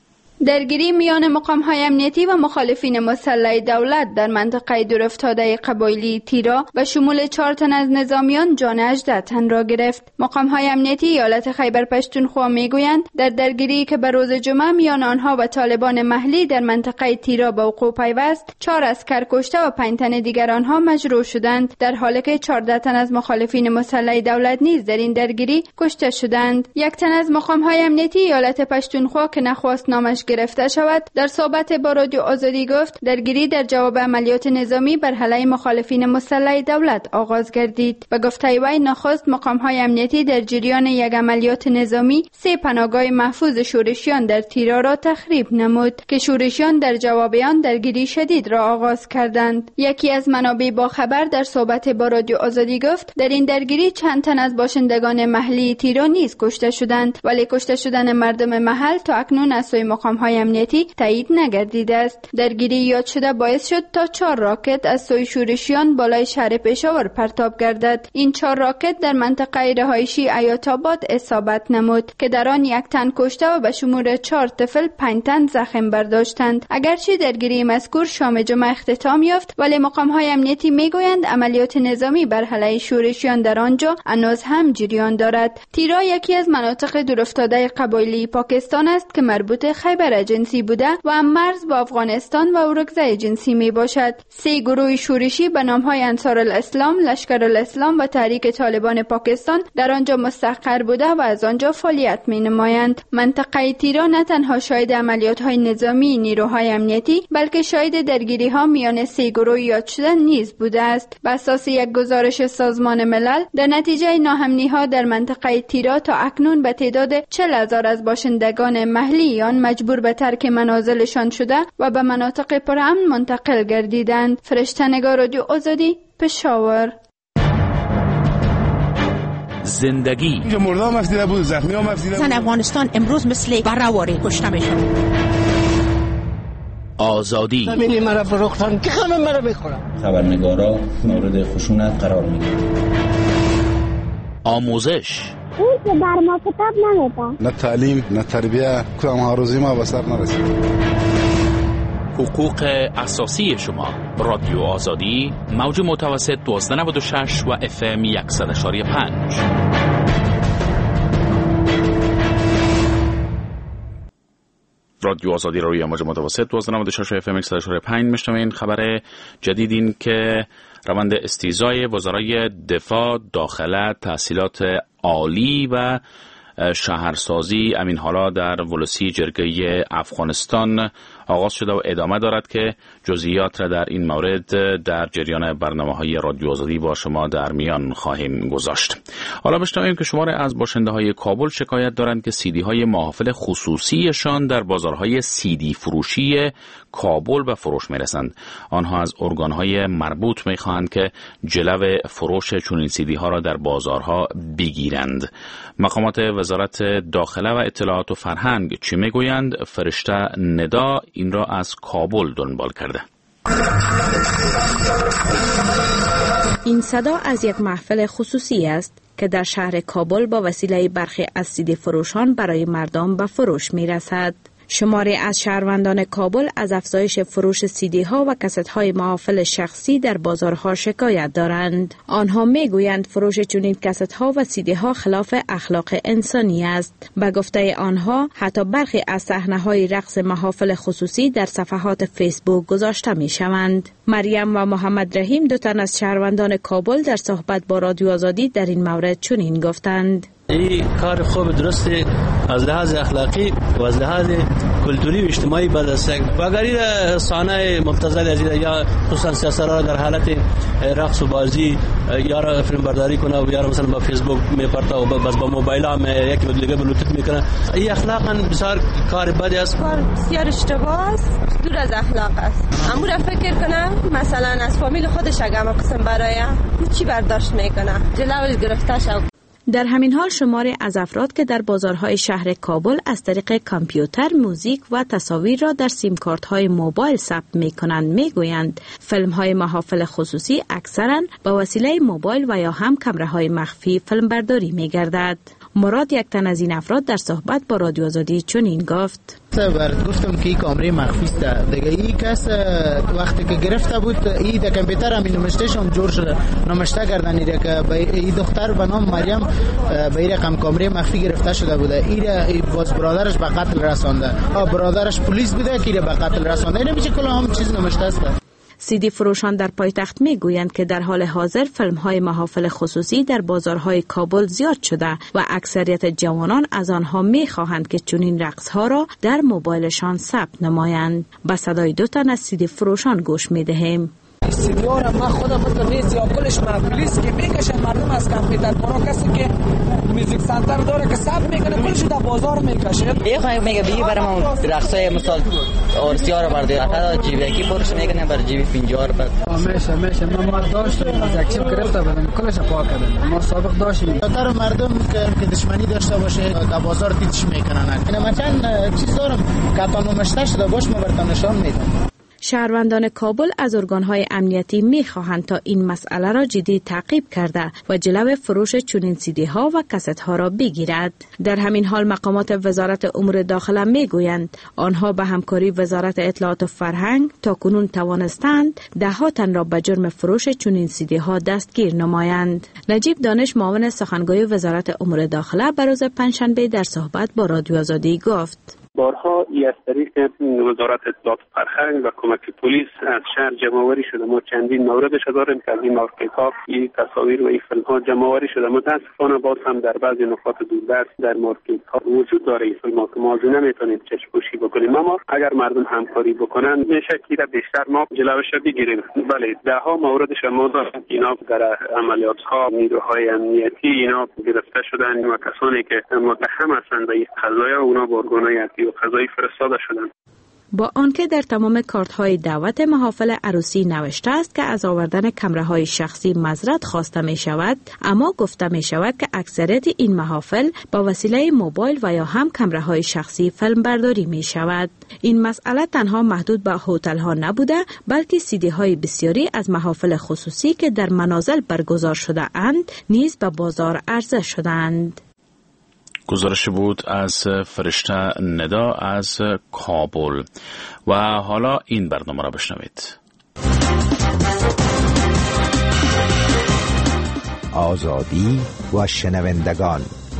درگیری میان مقام‌های امنیتی و مخالفین مسلح دولت در منطقه دورافتاده قبایلی تیرا و شمول 4 تن از نظامیان جان 18 تن را گرفت. مقام‌های امنیتی ایالت خیبر پشتونخوا میگویند در درگیری که به روز جمعه میان آنها و طالبان محلی در منطقه تیرا به وقوع پیوست 4 عسکر کشته و 5 تن دیگر آنها مجروح شدند، در حالی که 14 تن از مخالفین مسلح دولت نیز در این درگیری کشته شدند. یک تن از مقام‌های امنیتی ایالت پشتونخوا که نخواست نامش گرفته شود در صحبت با رادیو آزادی گفت درگیری در جواب عملیات نظامی بر علیه مخالفین مسلح دولت آغاز گردید و گفته وی نخست مقام‌های امنیتی در جریان یک عملیات نظامی 3 پناهگاه محفوظ شورشیان در تیرا را تخریب نمود که شورشیان در جواب آن درگیری شدید را آغاز کردند. یکی از منابع با خبر در صحبت با رادیو آزادی گفت در این درگیری چند تن از باشندگان محلی تیرا نیز کشته شدند، ولی کشته شدن مردم محل تا اکنون از سوی مقام‌های امنیتی تایید نگردیده است. درگیری یاد شده باعث شد تا 4 راکت از سوی شورشیان بالای شهر پشاور پرتاب گردد. این 4 راکت در منطقه رهایشی ایات آباد اصابت نمود که در آن 1 تن کشته و به شمول 4 طفل 5 تن زخم برداشتند. اگرچه درگیری مذکور شام جمعه اختتام یافت، ولی مقام‌های امنیتی میگویند عملیات نظامی بر علیه شورشیان در آنجا هنوز هم جریان دارد. تیرا یکی از مناطق دورافتاده قبایلی پاکستان است که مربوط خیبر جنسی بوده و هم مرز با افغانستان و اورکزای جنسی می باشد. 3 گروه شورشی به نام‌های انصار الاسلام، لشکر الاسلام و تحریک طالبان پاکستان در آنجا مستقر بوده و از آنجا فعالیت می نمایند. منطقه تیرا نه تنها شاهد عملیات‌های نظامی نیروهای امنیتی بلکه شاهد درگیری‌ها میان 3 گروه یاد شده نیز بوده است. بر اساس یک گزارش سازمان ملل در نتیجه ناامنی‌ها در منطقه تیرا تا اکنون به تعداد 40,000 از باشندگان محلی آن مجبور مجبور به ترک منازلشان شده و به مناطق پرامن منتقل گردیدند. فرشته‌نگار رادیو آزادی، پشاور. زندگی اینجا مردم مفیده بود، زخمی ها مفیده بود. زن افغانستان امروز مثل برهواری کشته میشن. آزادی همینی مرا فروختن که همه مرا بخورن. خبرنگارا مورد خشونت قرار میگیرن. آموزش اون که بر ما کتاب نمیده. نه تعلیم نه تربیه، کدام آرزوی ما به سر نرسید. حقوق اساسی شما. رادیو آزادی، موج متوسط 1296 و FM 100.5. رادیو آزادی رو روی موج متوسط 1296 FM 100.5 میشنوین. خبر جدید این که روند استیضای وزرای دفاع، داخله، تحصیلات عالی و شهرسازی امین حالا در ولسی جرگه افغانستان آغاز شده و ادامه دارد که جزئیات را در این مورد در جریان برنامه‌های رادیو آزادی با شما در میان خواهیم گذاشت. حالا بشنویم که شماری از باشنده‌های کابل شکایت دارند که سیدی‌های محافل خصوصیشان در بازارهای سیدی فروشی کابل به فروش می‌رسند. آنها از ارگان‌های مربوط می‌خواهند که جلو فروش چنین سیدی‌ها را در بازارها بگیرند. مقامات وزارت داخله و اطلاعات و فرهنگ چی میگویند؟ فرشته ندا این را از کابل دنبال کرده. این صدا از یک محفل خصوصی است که در شهر کابل با وسیله برخی از سیدی فروشان برای مردم به فروش می رسد. شماری از شهروندان کابل از افزایش فروش سیدی ها و کست های محافل شخصی در بازارها شکایت دارند. آنها می گویند فروش چنین کست ها و سیدی ها خلاف اخلاق انسانی است. به گفته آنها حتی برخی از صحنه های رقص محافل خصوصی در صفحات فیسبوک گذاشته می شوند. مریم و محمد رحیم، دو تن از شهروندان کابل، در صحبت با رادیو آزادی در این مورد چنین گفتند: این کار خوب درسته از لحاظ اخلاقی و از لحاظ کلتوری و اجتماعی بعد است. و اگر این صحنه مبتذل از یا خصوصا سیاست‌ها در حالت رقص و بازی یا فیلم برداری کنه و یا مثلا با فیسبوک میپرتا و بس با موبایل هم یکی به دیگه بلوتوت میکنه، این اخلاقا بسیار کار بدی است. کار بسیار اشتباه است، دور از اخلاق است. امور فکر کنم مثلا از فامیل خودش اگه قسم برای چی برداشت میکنه جلوش گرفته شد. در همین حال شماری از افراد که در بازارهای شهر کابل از طریق کامپیوتر موزیک و تصاویر را در سیم کارت های موبایل ثبت می کنند می گویند فیلم های محافل خصوصی اکثرا با وسیله موبایل و یا هم کامره های مخفی فیلم برداری می گردد. مراد، یک تن از این افراد، در صحبت با رادیو آزادی چنین گفت: گفتم که این کامره مخفی است دیگه. این کس وقتی که گرفته بود این در کامپیوتر هم نمشتهش هم جور شده، نمشته کردن که این دختر به نام مریم به این رقم کامره مخفی گرفته شده بوده. این باز برادرش به قتل رسانده، برادرش پلیس بوده که به قتل رسانده. نمیشه کلا هم چیز نمشته است. سیدی فروشان در پایتخت می گویند که در حال حاضر فیلم های محافل خصوصی در بازارهای کابل زیاد شده و اکثریت جوانان از آنها می خواهند که چنین رقص ها را در موبایلشان ثبت نمایند. به صدای دو تن از سیدی فروشان گوش می دهیم. سیدی ها را من خودم مثل نیست یا کلش محفلیست که میکشن مردم از کامپیوتر. برای کسی که میوزیک سنتر داره که ثبت میکنه کلش در بازار میکشه. یه میگه بگی برای ما رقصای مثال اورسی ها رو برده آخر جیبی کی فروش میکنه برای جیبی 50 روپیه. میشه من داشتم از یک چیپ گرفته بودم کلش پاک کردم. ما سابق داشتیم در مردم که دشمنی داشته باشه در بازار دیدش میکنن. اینا مثلا چیز دارم که تا نمشته شده باش ما براتون نشون میدم. شهروندان کابل از ارگان‌های امنیتی می‌خواهند تا این مسئله را جدی تعقیب کرده و جلو فروش چنین سیدی‌ها و کاست‌ها را بگیرد. در همین حال مقامات وزارت امور داخله می‌گویند آنها به همکاری وزارت اطلاعات و فرهنگ تاکنون توانستند ده‌ها تن را به جرم فروش چنین سیدی‌ها دستگیر نمایند. نجیب دانش، معاون سخنگوی وزارت امور داخله، به روز پنجشنبه در صحبت با رادیو آزادی گفت: بارها ای از طریق وزارت اطلاعات و فرهنگ و کمک پلیس از شهر جمع‌آوری شده. ما چندین موردش داریم که از این مارکت‌ها این تصاویر و این فیلم‌ها جمع‌آوری شده. متأسفانه باز هم در بعضی نقاط دوردست در مارکت‌ها وجود داره این فیلم‌ها که ما نمیتونیم چشم‌پوشی بکنیم. اما اگر مردم همکاری بکنن میشه که بیشتر ما جلوش رو بگیریم. بله، ده‌ها موردش ما داریم که اینا در عملیات‌ها نیروهای امنیتی اینا گرفته شدن و کسانی که متهم هستند به این قضایا اونا با ارگان‌های و قضایی فرستاده شدند. با آنکه در تمام کارت‌های دعوت محافل عروسی نوشته است که از آوردن کامراهای شخصی معذرت خواسته می شود، اما گفته می شود که اکثریت این محافل با وسیله موبایل و یا هم کامراهای شخصی فیلم برداری می شود. این مسئله تنها محدود به هتل‌ها نبوده، بلکه سیدی‌های بسیاری از محافل خصوصی که در منازل برگزار شده اند نیز به بازار عرضه شدند. گزارش بود از فرشته ندا از کابل. و حالا این برنامه را بشنوید. آزادی و شنوندگان.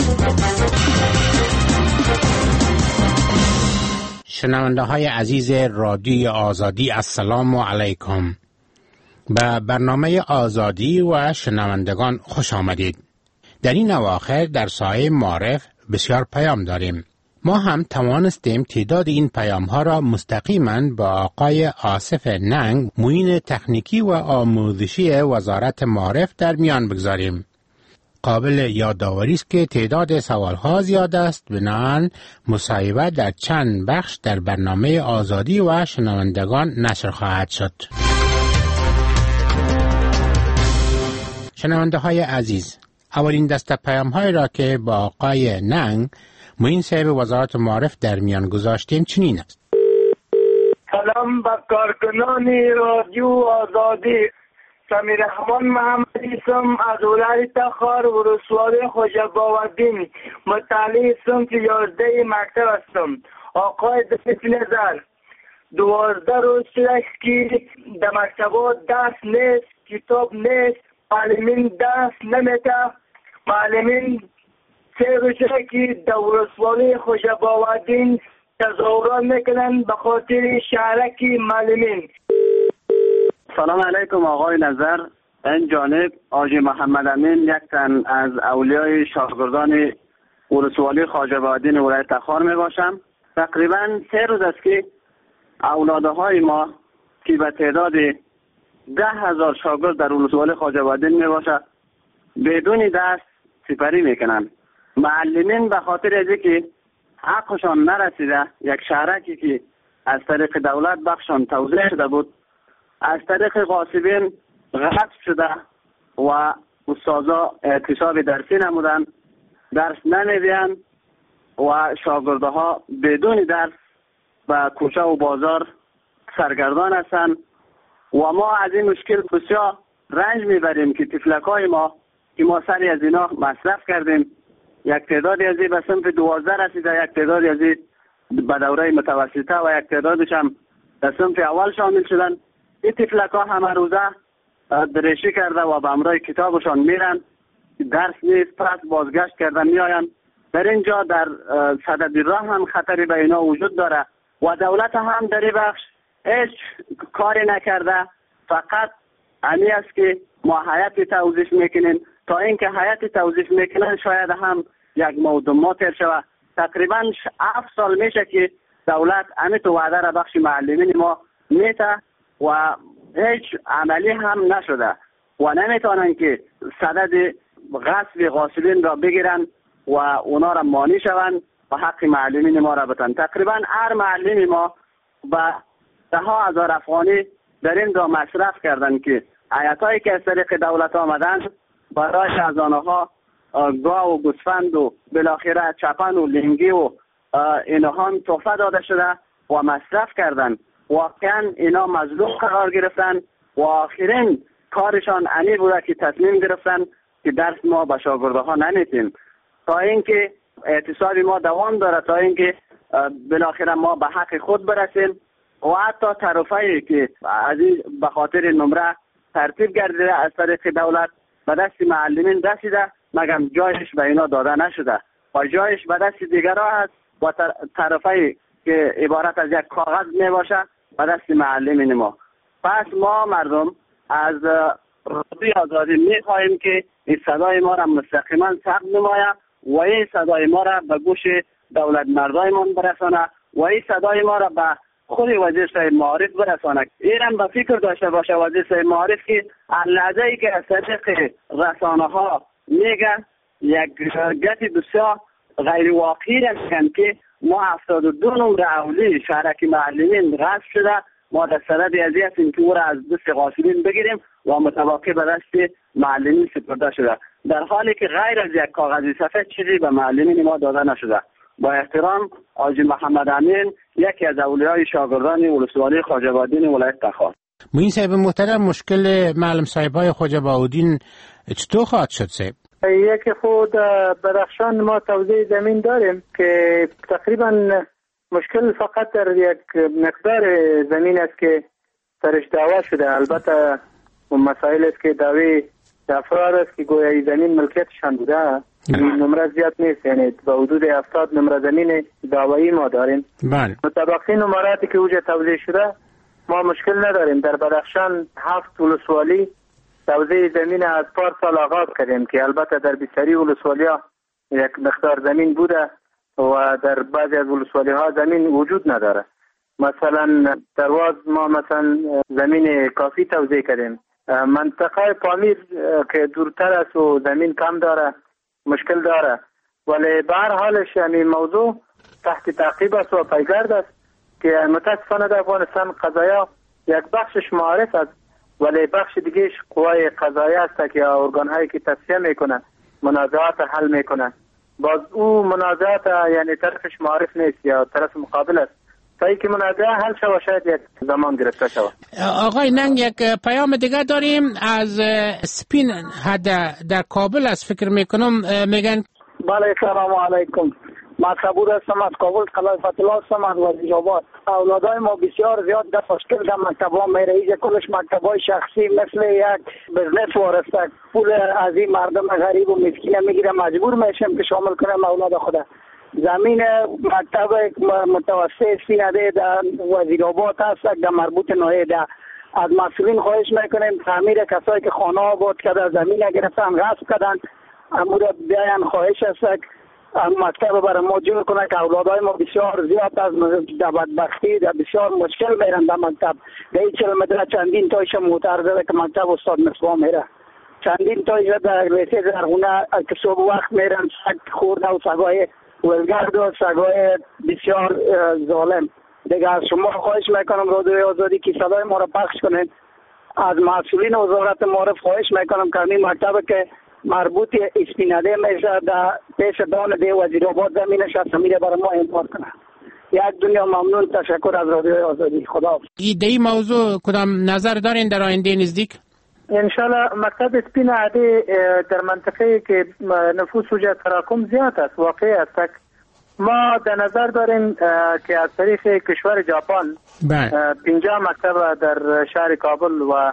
شنونده های عزیز رادیوی آزادی، السلام علیکم. به برنامه آزادی و شنوندگان خوش آمدید. در این اواخر در سایه معارف بسیار پیام داریم. ما هم توانستیم تعداد این پیام ها را مستقیما با آقای آصف ننگ، معین تکنیکی و آموزشی وزارت معارف در میان بگذاریم. قابل یادآوری است که تعداد سوال ها زیاد است، بنابراین مصاحبه در چند بخش در برنامه آزادی و شنوندگان نشر خواهد شد. شنونده های عزیز، اولین دسته پیام های را که با آقای ننگ، معین صاحب وزارت معارف در میان گذاشتیم چنین است. سلام به کارکنان رادیو آزادی. سمیر رحمان محمدی سم از ولایت تخار و ولسوالی خوشابادین، مطالع صنف 11 مکتب هستم. آقای دفت نظر 12 روز شده که در مکتبات درس نیست، کتاب نیست، معلمین درس نمیده. معلمین 3 روز شده که در ولسوالی خوشابادین تظاهرات میکنن به خاطر شهرک معلمین. سلام علیکم آقای نظر. این جانب آجی محمد امین، یک تن از اولیای شاگردان ولسوالی خواجه‌آبادین ولایت تخار می باشم. تقریبا 3 روز است که اولادهای ما که به تعداد 10,000 شاگرد در ولسوالی خواجه‌آبادین می باشد بدون دست سپری میکنند. معلمین به خاطر از اینکه حقشان نرسیده، یک شهرکی که از طریق دولت بخشان توزیع شده بود از طریق غاصبین غصب شده و استادا اعتصاب درسی نمودن، درس نمیدین و شاگردها بدون درس به کوچه و بازار سرگردان هستند و ما از این مشکل بسیار رنج میبریم که تفلکای ما که ما سری از اینا مصرف کردیم، یک تعدادی از این به صنف 12 رسیده، یک تعدادی از این به دوره متوسطه و یک تعدادش هم به صنف اول شامل شدن. این تفلک ها همه روزه درشی کرده و به امرای کتابشان میرن، درس نیست، پس بازگشت کردن میآین. در اینجا در صدد راه هم خطری به اینا وجود داره و دولت هم در این بخش هیچ کاری نکرده. فقط امی است که ما حیات توضیح میکنیم، تا اینکه حیات توضیح میکنن شاید هم یک موضوع ما تر شود. تقریبا 7 سال میشه که دولت امی تو وعده را بخش معلمین ما میته و هیچ عملی هم نشده و نمیتونن که صدد غصب غاصبین را بگیرن و اونا را مانی شوند و حق معلمین ما را بتن. تقریبا هر معلم ما به 10,000 افغانی در این را مصرف کردن که آیتایی که از طریق دولت آمدن برای از آنها گاو و گوسفند و بالاخره چپن و لنگی و اینها هم تحفه داده شده و مصرف کردن. واقعا اینا مظلوم قرار گرفتن و آخرین کارشان انی بوده که تصمیم گرفتن که درس ما به شاگردها نمیتیم تا اینکه اعتصاب ما دوام داره، تا اینکه بالاخره ما به حق خود برسیم و حتی طرفایی که از این به خاطر نمره ترتیب گردیده از طریق دولت به دست معلمین رسیده مگم جایش به اینا داده نشده و جایش به دست دیگرها هست و طرفایی که عبارت از یک کاغذ می باشه به دست معلمین ما. پس ما مردم از رادیوی آزادی می خواهیم که این صدای ما را مستقیما ثبت نماید و این صدای ما را به گوش دولت مردایمان برسانه و این صدای ما را به خود وزیر صاحب معارف برسانه. اینم به فکر داشته باشه وزیر صاحب معارف که لحظه‌ای که از طریق رسانه ها میگه یک گتی بسیار غیر واقعی رسیدن که ما 72 نمره اولی شهرک معلمین غصب شده. ما در صدد ازی هستیم که او را از دست غاصبین بگیریم و متوقع به دست معلمین سپرده شده، در حالی که غیر از یک کاغذ سفید چیزی به معلمین ما داده نشده. با احترام، حاجی محمد امین، یکی از اولیای شاگردان ولسوالی خواجه بهاءالدین ولایت تخار. معین صاحب محترم، مشکل معلم صاحبای خواجه بهاءالدین چطور خواهد شد صاحب؟ یکی خود بدخشان ما توزیع زمین داریم که تقریبا مشکل فقط در یک مقدار زمین است که سرش دعوا شده. البته اون مسائل است که دعوی افراد است که گویا زمین ملکیتشان بوده، این نمره زیاد نیست، یعنی به حدود 70 نمره زمین دعوایی ما داریم. بله. مطابقی نمراتی که اوجه توزیع شده ما مشکل نداریم. در بدخشان 7 ولسوالی توزیع زمین از پارسال آغاز کردیم که البته در بسیاری ولسوالی ها یک مقدار زمین بوده و در بعضی از ولسوالی ها زمین وجود نداره. مثلا در واز ما مثلا زمین کافی توزیع کردیم. منطقه پامیر که دورتر است و زمین کم داره مشکل داره، ولی به هر حالش یعنی موضوع تحت تعقیب است و پیگرد است که متاسفانه در افغانستان قضایا یک بخشش معارف است ولی بخش دیگهش قوای قضاییه است که ارگان هایی که تصفیه میکنه منازعات حل میکنه. باز او منازعات یعنی طرفش معارف نیست یا طرف مقابل است، تا اینکه منازعه حل شود شاید یک زمان گرفته شود. آقای ننگ، یک پیام دیگه داریم از سپین در کابل است فکر میکنم، میگن بله سلام علیکم، من صبور هستم از کابل، قلعه فتح الله هستم از وزیرآباد. اولادای ما بسیار زیاد در مشکل در مکتب‌ها میره، اینجا کلش مکتب‌های شخصی مثل یک بزنس وارسته، پول از این مردم غریب و مسکین میگیره، مجبور میشیم که شامل کنم اولاد خود. زمین مکتب متوسط سینده در وزیرآباد هست در مربوط نوعه ده. از مسئولین خواهش میکنیم تعمیر کسایی که خانه آباد کرده زمین گرفتن غصب کردن امور بیاین خواهش است مکتب برای ما جور کنه که اولادای ما بسیار زیاد از بدبختی در بسیار مشکل میرن در مکتب. در این کیلومتر چندین تایش موتر زده که مکتب استاد مصباح میره، چندین تایش در لیسه زرغونه که صبح وقت میرن سگ خورده و سگای ولگرد و سگای بسیار ظالم. دیگه از شما خواهش میکنم رادیوی آزادی که صدای ما را پخش کنید. از مسئولین وزارت معارف خواهش میکنم که این مکتب که مربوط اسپیناده میشه در پیش دان دی وزیرآباد زمینش هست میره برای ما امضا کنه. یک دنیا ممنون، تشکر از رادیوی آزادی. خدا. این موضوع کدام نظر دارین در آینده نزدیک؟ انشالله مکتب اسپیناده در منطقه که نفوس وجه تراکم زیاد است واقعی است. ما در نظر داریم که از طریق کشور ژاپن 50 مکتب در شهر کابل و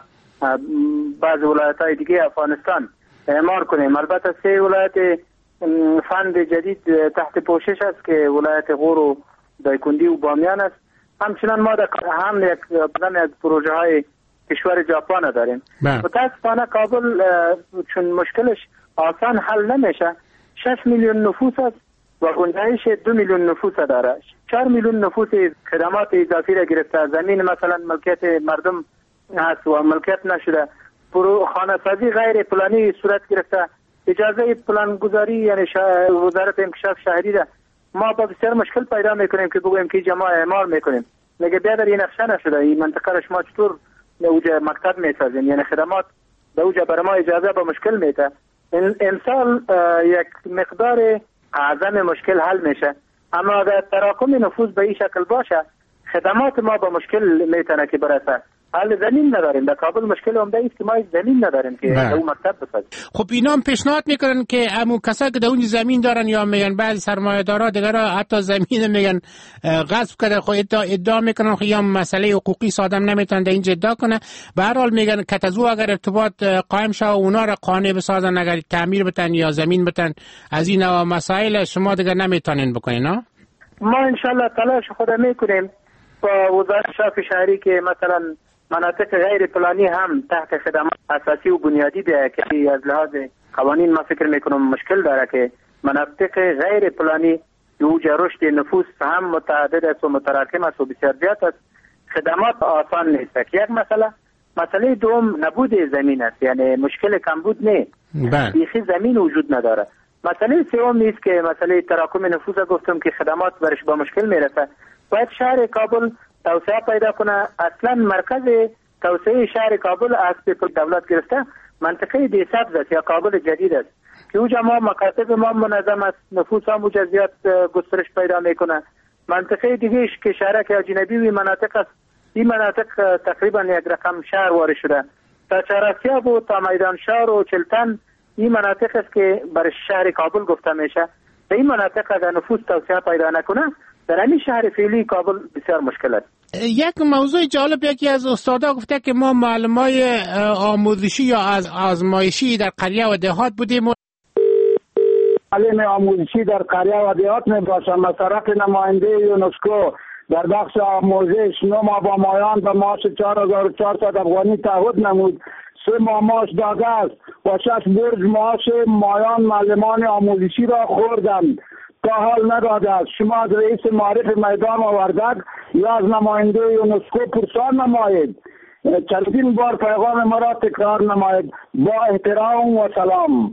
بعض ولایت‌های دیگه افغانستان اعمار کنیم. البته 3 ولایت فند جدید تحت پوشش است که ولایت غور و دایکندی و بامیان است. همچنان ما هم یک از پروژه های کشور ژاپن داریم. متاسفانه کابل چون مشکلش آسان حل نمیشه، 6 میلیون نفوس است و گنجایش 2 میلیون نفوس داره. 4 میلیون نفوس خدمات اضافی را گرفته، زمین مثلا ملکیت مردم هست و ملکیت نشده، خانه سازی غیر پلانی صورت گرفته، اجازه پلان گذاری یعنی وزارت انکشاف شهری را ما با بسیار مشکل پیدا میکنیم که بگویم که جماع اعمار میکنیم. میگه بیا در این نقشه نشده، این منطقه را شما چطور اوجه مکتب میسازیم، یعنی خدمات به اوجه برای ما اجازه با مشکل میده. امسال یک مقدار اعظم مشکل حل میشه، اما اگر تراکم نفوذ به این شکل باشه خدمات ما با مشکل میتونه که برسه. حال زمین نداریم در کابل، مشکل عمده است که ما زمین نداریم که اون مکتب بسازیم. خب اینا هم پیشنهاد میکنن که همون کسایی که در اون زمین دارن یا میگن بعضی سرمایه‌دارا دیگه حتی زمین میگن غصب کرده، خب ادعا میکنن خب یا مسئله حقوقی سادم نمیتونن در اینجا ادعا کنه. به هر حال میگن کتازو اگر ارتباط قائم شه اونا را قانع بسازن، اگر تعمیر بتن یا زمین بتن، از این نوع مسائل شما دیگه نمیتونین بکنین. ها ما ان شاء الله تلاش خود میکنیم با وزارت شاف شهری که مثلا مناطق غیر پلانی هم تحت خدمات اساسی و بنیادی بیاید که از لحاظ قوانین ما فکر میکنم مشکل داره که مناطق غیر پلانی اوج رشد نفوس هم متعدد است و متراکم است و بسیار زیاد است، خدمات آسان نیست. یک مسئله دوم نبود زمین است، یعنی مشکل کمبود نه، بیخی زمین وجود نداره. مسئله سوم نیست که مسئله تراکم نفوس گفتم که خدمات برش با مشکل میرسه. باید شهر کابل توسعه پیدا کنه. اصلا مرکز توسعه شهر کابل از دولت گرفته منطقه دی سبز است یا کابل جدید است که اوجا ما مکاتب ما منظم است، نفوس هم اوجا زیاد گسترش پیدا میکنه. منطقه دیگهش که شهرک اجنبی و مناطق است، این مناطق تقریبا یک رقم شهر وارد شده. تا چهارسیاب و تا میدان شهر و چلتن این مناطق است که برای شهر کابل گفته میشه. در این مناطق اگر نفوس توسعه پیدا نکنه در این شهر فعلی کابل بسیار مشکل است. یک موضوع جالب یکی از استادا گفته که ما معلمای آموزشی یا از آزمایشی در قریه و دهات بودیم. معلم آموزشی در قریه و دهات می باشم. مثلا نماینده یونسکو در بخش آموزش 9 ماه با مایان به معاش 4400 افغانی تعهد نمود. 3 ماه معاش داده است و 6 برج معاش مایان معلمان آموزشی را خوردند. تا حال نداده است. شما از رئیس معرف میدان و وردک یا از نماینده یونسکو پرسان نمایید. چندین بار پیغام مرا تکرار نمایید. با احترام و سلام.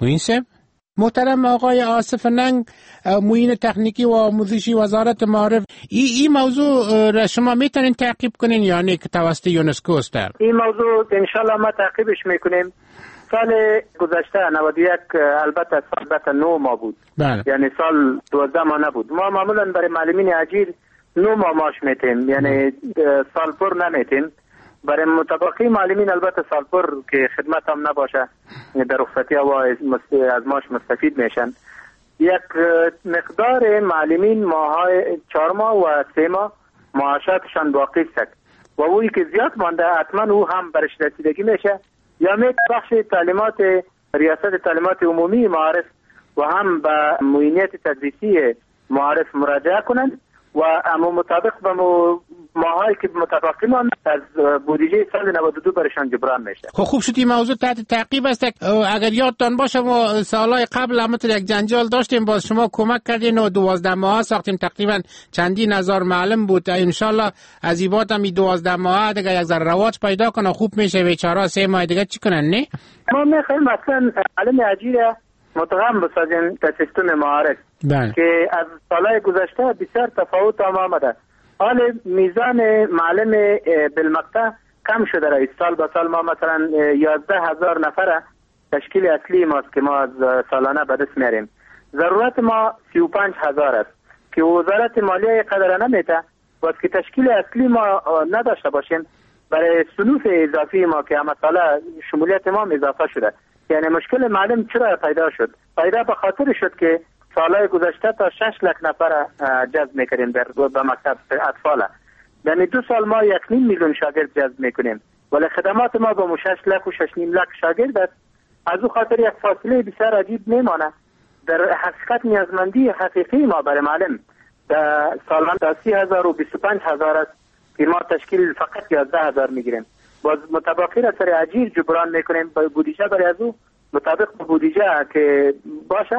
محترم آقای آصف ننگ، معین تکنیکی و آموزشی وزارت معارف، این موضوع را شما میتونین تعقیب کنین یا نه که توسط یونسکو است؟ این موضوع انشالله ما تعقیبش میکنیم. سال گذشته 91 البته سال 9 ماه بود. بله. یعنی سال 12 ماه نبود. ما معمولا برای معلمین اجیر 9 ماه معاش میتیم، یعنی سال پر نمیتیم. برای متبقی معلمین البته سال پر که خدمت هم نباشه در رخصتی و از معاش مستفید میشن. یک مقدار معلمین ماهای 4 ماه و 3 ماه معاشاتشان باقی است و اویی که زیاد مانده حتما او هم برش رسیدگی میشه یا می بخش تعلیمات ریاست تعلیمات عمومی معارف و هم به معینیت تدریسی معارف مراجعه کنند و اما مطابق به ماهایی که متفقی ماند از بودجه سال 92 برشان جبران میشه. خب خوب شد این موضوع تحت تعقیب است. اگر یادتان باشه ما سالهای قبل همونطور یک جنجال داشتیم، باز شما کمک کردین و 12 ماه ساختیم، تقریبا چندین هزار معلم بود. انشالله از این بعد هم 12 ماه دیگه یک ذره رواج پیدا کنه خوب میشه. بیچاره 3 ماه دیگه چی کنن؟ نه ما میخوایم مثلا معلم اجیر متقام بسازیم در سیستم معارف که از سالهای گذشته بسیار تفاوت آمده. حال میزان معلم بالمقطع کم شده رئیس. سال به سال ما مثلا 11,000 نفر تشکیل اصلی ماست که ما از سالانه به دست میاریم. ضرورت ما 35,000 است که وزارت مالیه قدر نمیته باز که تشکیل اصلی ما نداشته باشیم برای صنوف اضافی ما که همه ساله شمولیت ما اضافه شده. یعنی مشکل معلم چرا پیدا شد؟ پیدا به خاطر شد که سالهای گذشته تا 6 لک نفر جذب میکنیم در به مکتب اطفال. یعنی 2 سال ما 1.5 میلیون شاگرد جذب میکنیم ولی خدمات ما با 6 لک و 6.5 لک شاگرد است. از او خاطر یک فاصله بسیار عجیب میمانه. در حقیقت نیازمندی حقیقی ما برای معلم در سالانه 30,000 و 25,000 است که ما تشکیل فقط 11,000 میگیریم. باز متبقی را سر اجیر جبران میکنیم با بودجه برای از او مطابق با بودجه که باشه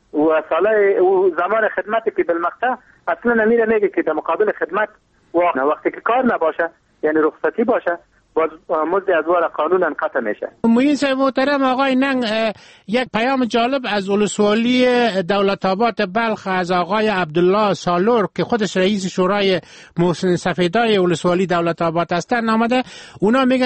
و ساله و زمان خدمتی که بالمقطع اصلا نمیره میگه که در مقابل خدمت وقتی که کار نباشه یعنی رخصتی باشه باز مزد از وال قانونا قطع میشه. معین صاحب محترم آقای ننگ، یک پیام جالب از ولسوالی دولت‌آباد بلخ از آقای عبدالله سالور که خودش رئیس شورای محسن سفیدای ولسوالی دولت‌آباد هستن آمده. اونا میگن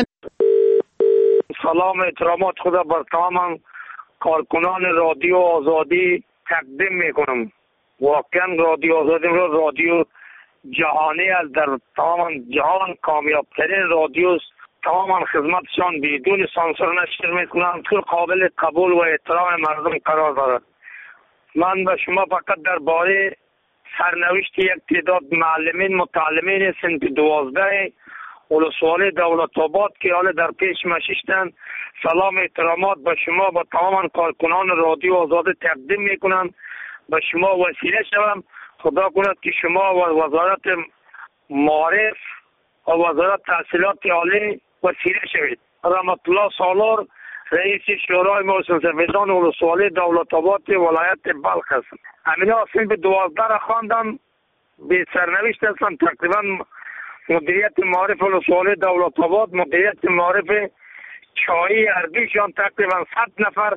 سلام احترامات خدا بر تمام کارکنان رادیو آزادی تقدیم میکنم. واقعا رادیو آزادی رادیو جهانی از در تمام جهان کامیابترین رادیو، تمام خدمتشان بدون سانسور نشر میکنند که قابل قبول و احترام مردم قرار دارد. من به شما فقط درباره سرنوشت یک تعداد معلمین متعلمین سنف 12 ولسوالی دولت‌آباد که حالا در پیش مشیشتن سلام احترامات به شما و تمام کارکنان رادیو آزاد تقدیم میکنند. به شما وسیله شوم. خدا کند که شما و وزارت معارف و وزارت تحصیلات عالی وسیله شوید. رحمت الله سالار رئیس شورای محسن سفیدان ولسوالی دولت‌آباد ولایت بلخ است. همینا صنف 12 را خواندم به سرنوشت هستند. تقریبا مدیریت معارف ولسوالی دولت‌آباد، مدیریت معارف چایی اردیشان تقریبا 100 نفر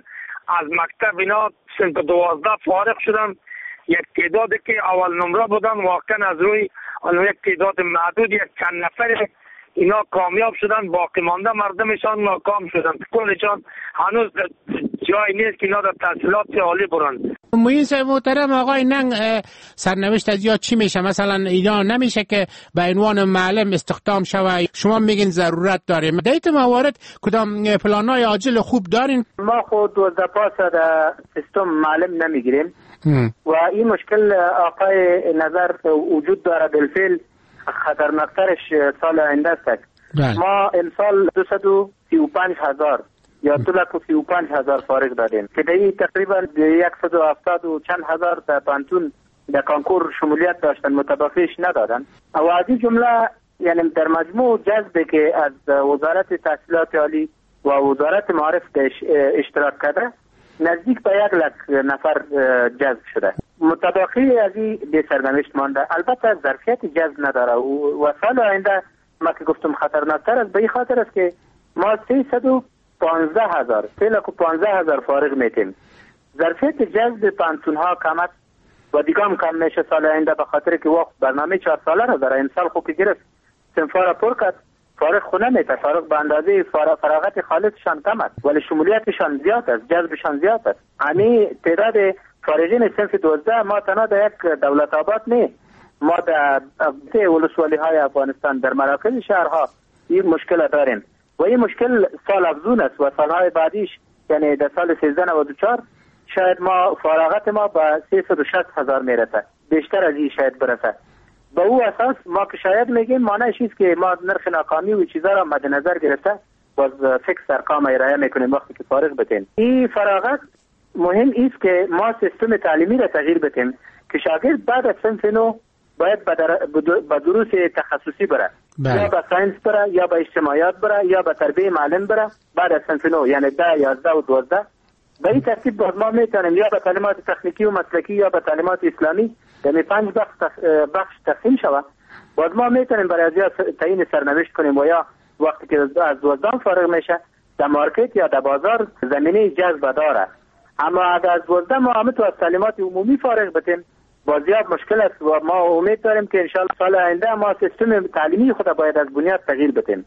از مکتب اینا صنف 12 فارغ شدن. یک تعدادی که اول نمره بودن واقعا از روی یک تعداد محدود یک چند نفر اینا کامیاب شدن، باقی مانده مردمشان ناکام شدن. کلشان هنوز جای نیست که اینا در تحصیلات عالی برن. مویز محترم آقای ننگ، سرنوشت از یا چی میشه؟ مثلا اینا نمیشه که به عنوان معلم استخدام شوه؟ شما میگین ضرورت داریم. در این موارد کدام پلانای عاجل خوب دارین؟ ما خود 12 پاس در سیستم معلم نمیگیریم و این مشکل آقای نظر وجود داره. بالفعل خطرناکترش سال آینده است. ما امسال 235,000 یا 235,000 فارغ دادیم که در تقریبا 170 و چند هزار در پانتون در کانکور شمولیت داشتن، متبقیش ندادن. و از این جمله یعنی در مجموع جذبه که از وزارت تحصیلات عالی و وزارت معارف اشتراک کرده نزدیک به 100,000 نفر جذب شده. متبقی از این به سرنوشت مانده. البته ظرفیت جذب نداره و سال آینده ما که گفتم خطرناکتر است. به این خاطر است که ما 315,000 فارغ میتیم. ظرفیت جذب پانتون ها کم است و دیگه هم کم میشه سال آینده، به خاطر که وقت برنامه 4 ساله را داره. امسال خوب که گرفت صنفا را پر کرد، فارغ خونه میته. فارغ به اندازه فراغت خالصشان کم است ولی شمولیتشان زیاد است، جذبشان زیاد است. یعنی تعداد فارغین صنف 12 ما تنها در یک دولت آباد نه، ما در ولسوالی های افغانستان در مراکز شهرها این مشکل داریم و این مشکل سال افزون است و سالهای بعدیش یعنی در سال 1394 شاید ما فراغت ما به 360,000 میرسه، بیشتر از این شاید برسه. به او اساس ما که شاید میگیم معنیش است که ما نرخ ناکامی و چیزا را مد نظر گرفته باز فکس ارقام ارائه میکنیم وقتی که فارغ بتیم. این فراغت مهم است که ما سیستم تعلیمی را تغییر بدیم که شاگرد بعد از صنف نو باید به دروس تخصصی بره، یا به ساینس بره یا به اجتماعیات بره یا به تربیه معلم بره بعد از صنف نو، یعنی 10 11 و 12. به این ترتیب باز ما میتونیم یا به تعلیمات تکنیکی و مسلکی یا به تعلیمات اسلامی، یعنی 5 بخش تقسیم شود. باز ما میتونیم برای ازیا تعیین سرنوشت کنیم و یا وقتی که از 12 فارغ میشه در مارکت یا در بازار زمینه جذب داره. اما اگر از 12 ما هم تو از تعلیمات عمومی فارغ بتیم باز زیاد مشکل است و ما امید داریم که انشالله سال آینده ما سیستم تعلیمی خود باید از بنیاد تغییر بدیم.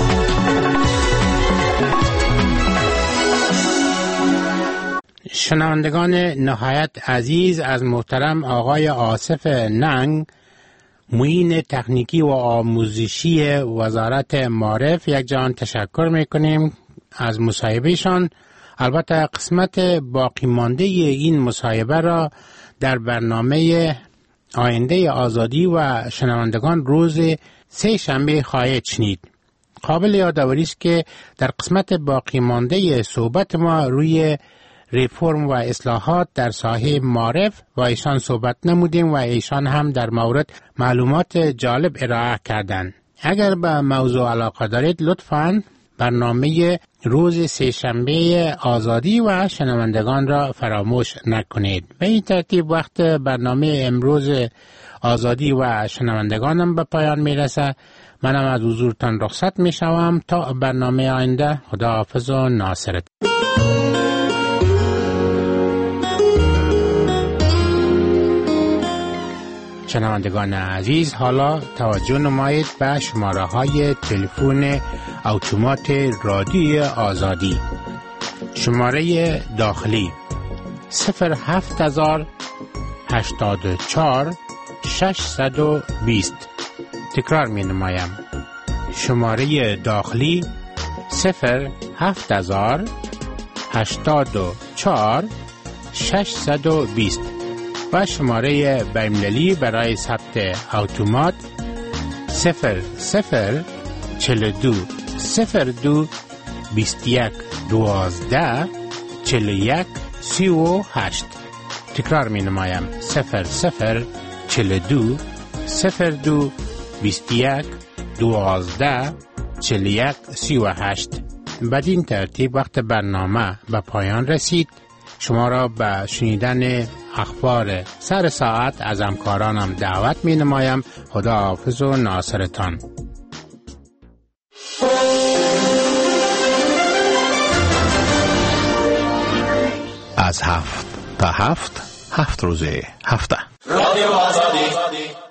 شنوندگان نهایت عزیز، از محترم آقای آصف ننگ، معین تکنیکی و آموزشی وزارت معارف یک جان تشکر میکنیم از مصاحبهشان. البته قسمت باقی مانده این مصاحبه را در برنامه آینده آزادی و شنوندگان روز 3 شنبه خواهید شنید. قابل یادآوری است که در قسمت باقی مانده صحبت ما روی ریفرم و اصلاحات در ساحه معارف و ایشان صحبت نمودیم و ایشان هم در مورد معلومات جالب ارائه کردند. اگر به موضوع علاقه دارید لطفاً برنامه روز 3 شنبه آزادی و شنوندگان را فراموش نکنید. به این ترتیب وقت برنامه امروز آزادی و شنوندگانم به پایان میرسه. منم از حضورتان رخصت میشوم تا برنامه آینده. خداحافظ و ناصرت. شنوندگان عزیز، حالا توجه نمایید به شماره های تلفن اتومات رادیو آزادی. شماره داخلی 07084 620. تکرار می نمایم. شماره داخلی 07084 620 و شماره بین‌المللی برای ثبت اتومات 0042 02 21 12 41 38. تکرار می نمایم 0042 02 21 12 41 38. بدین ترتیب وقت برنامه به پایان رسید. شما را به شنیدن اخبار سر ساعت از همکارانم دعوت می نمایم. خداحافظ و ناصرتان. از 7 تا 7 روز هفته. رادیو آزادی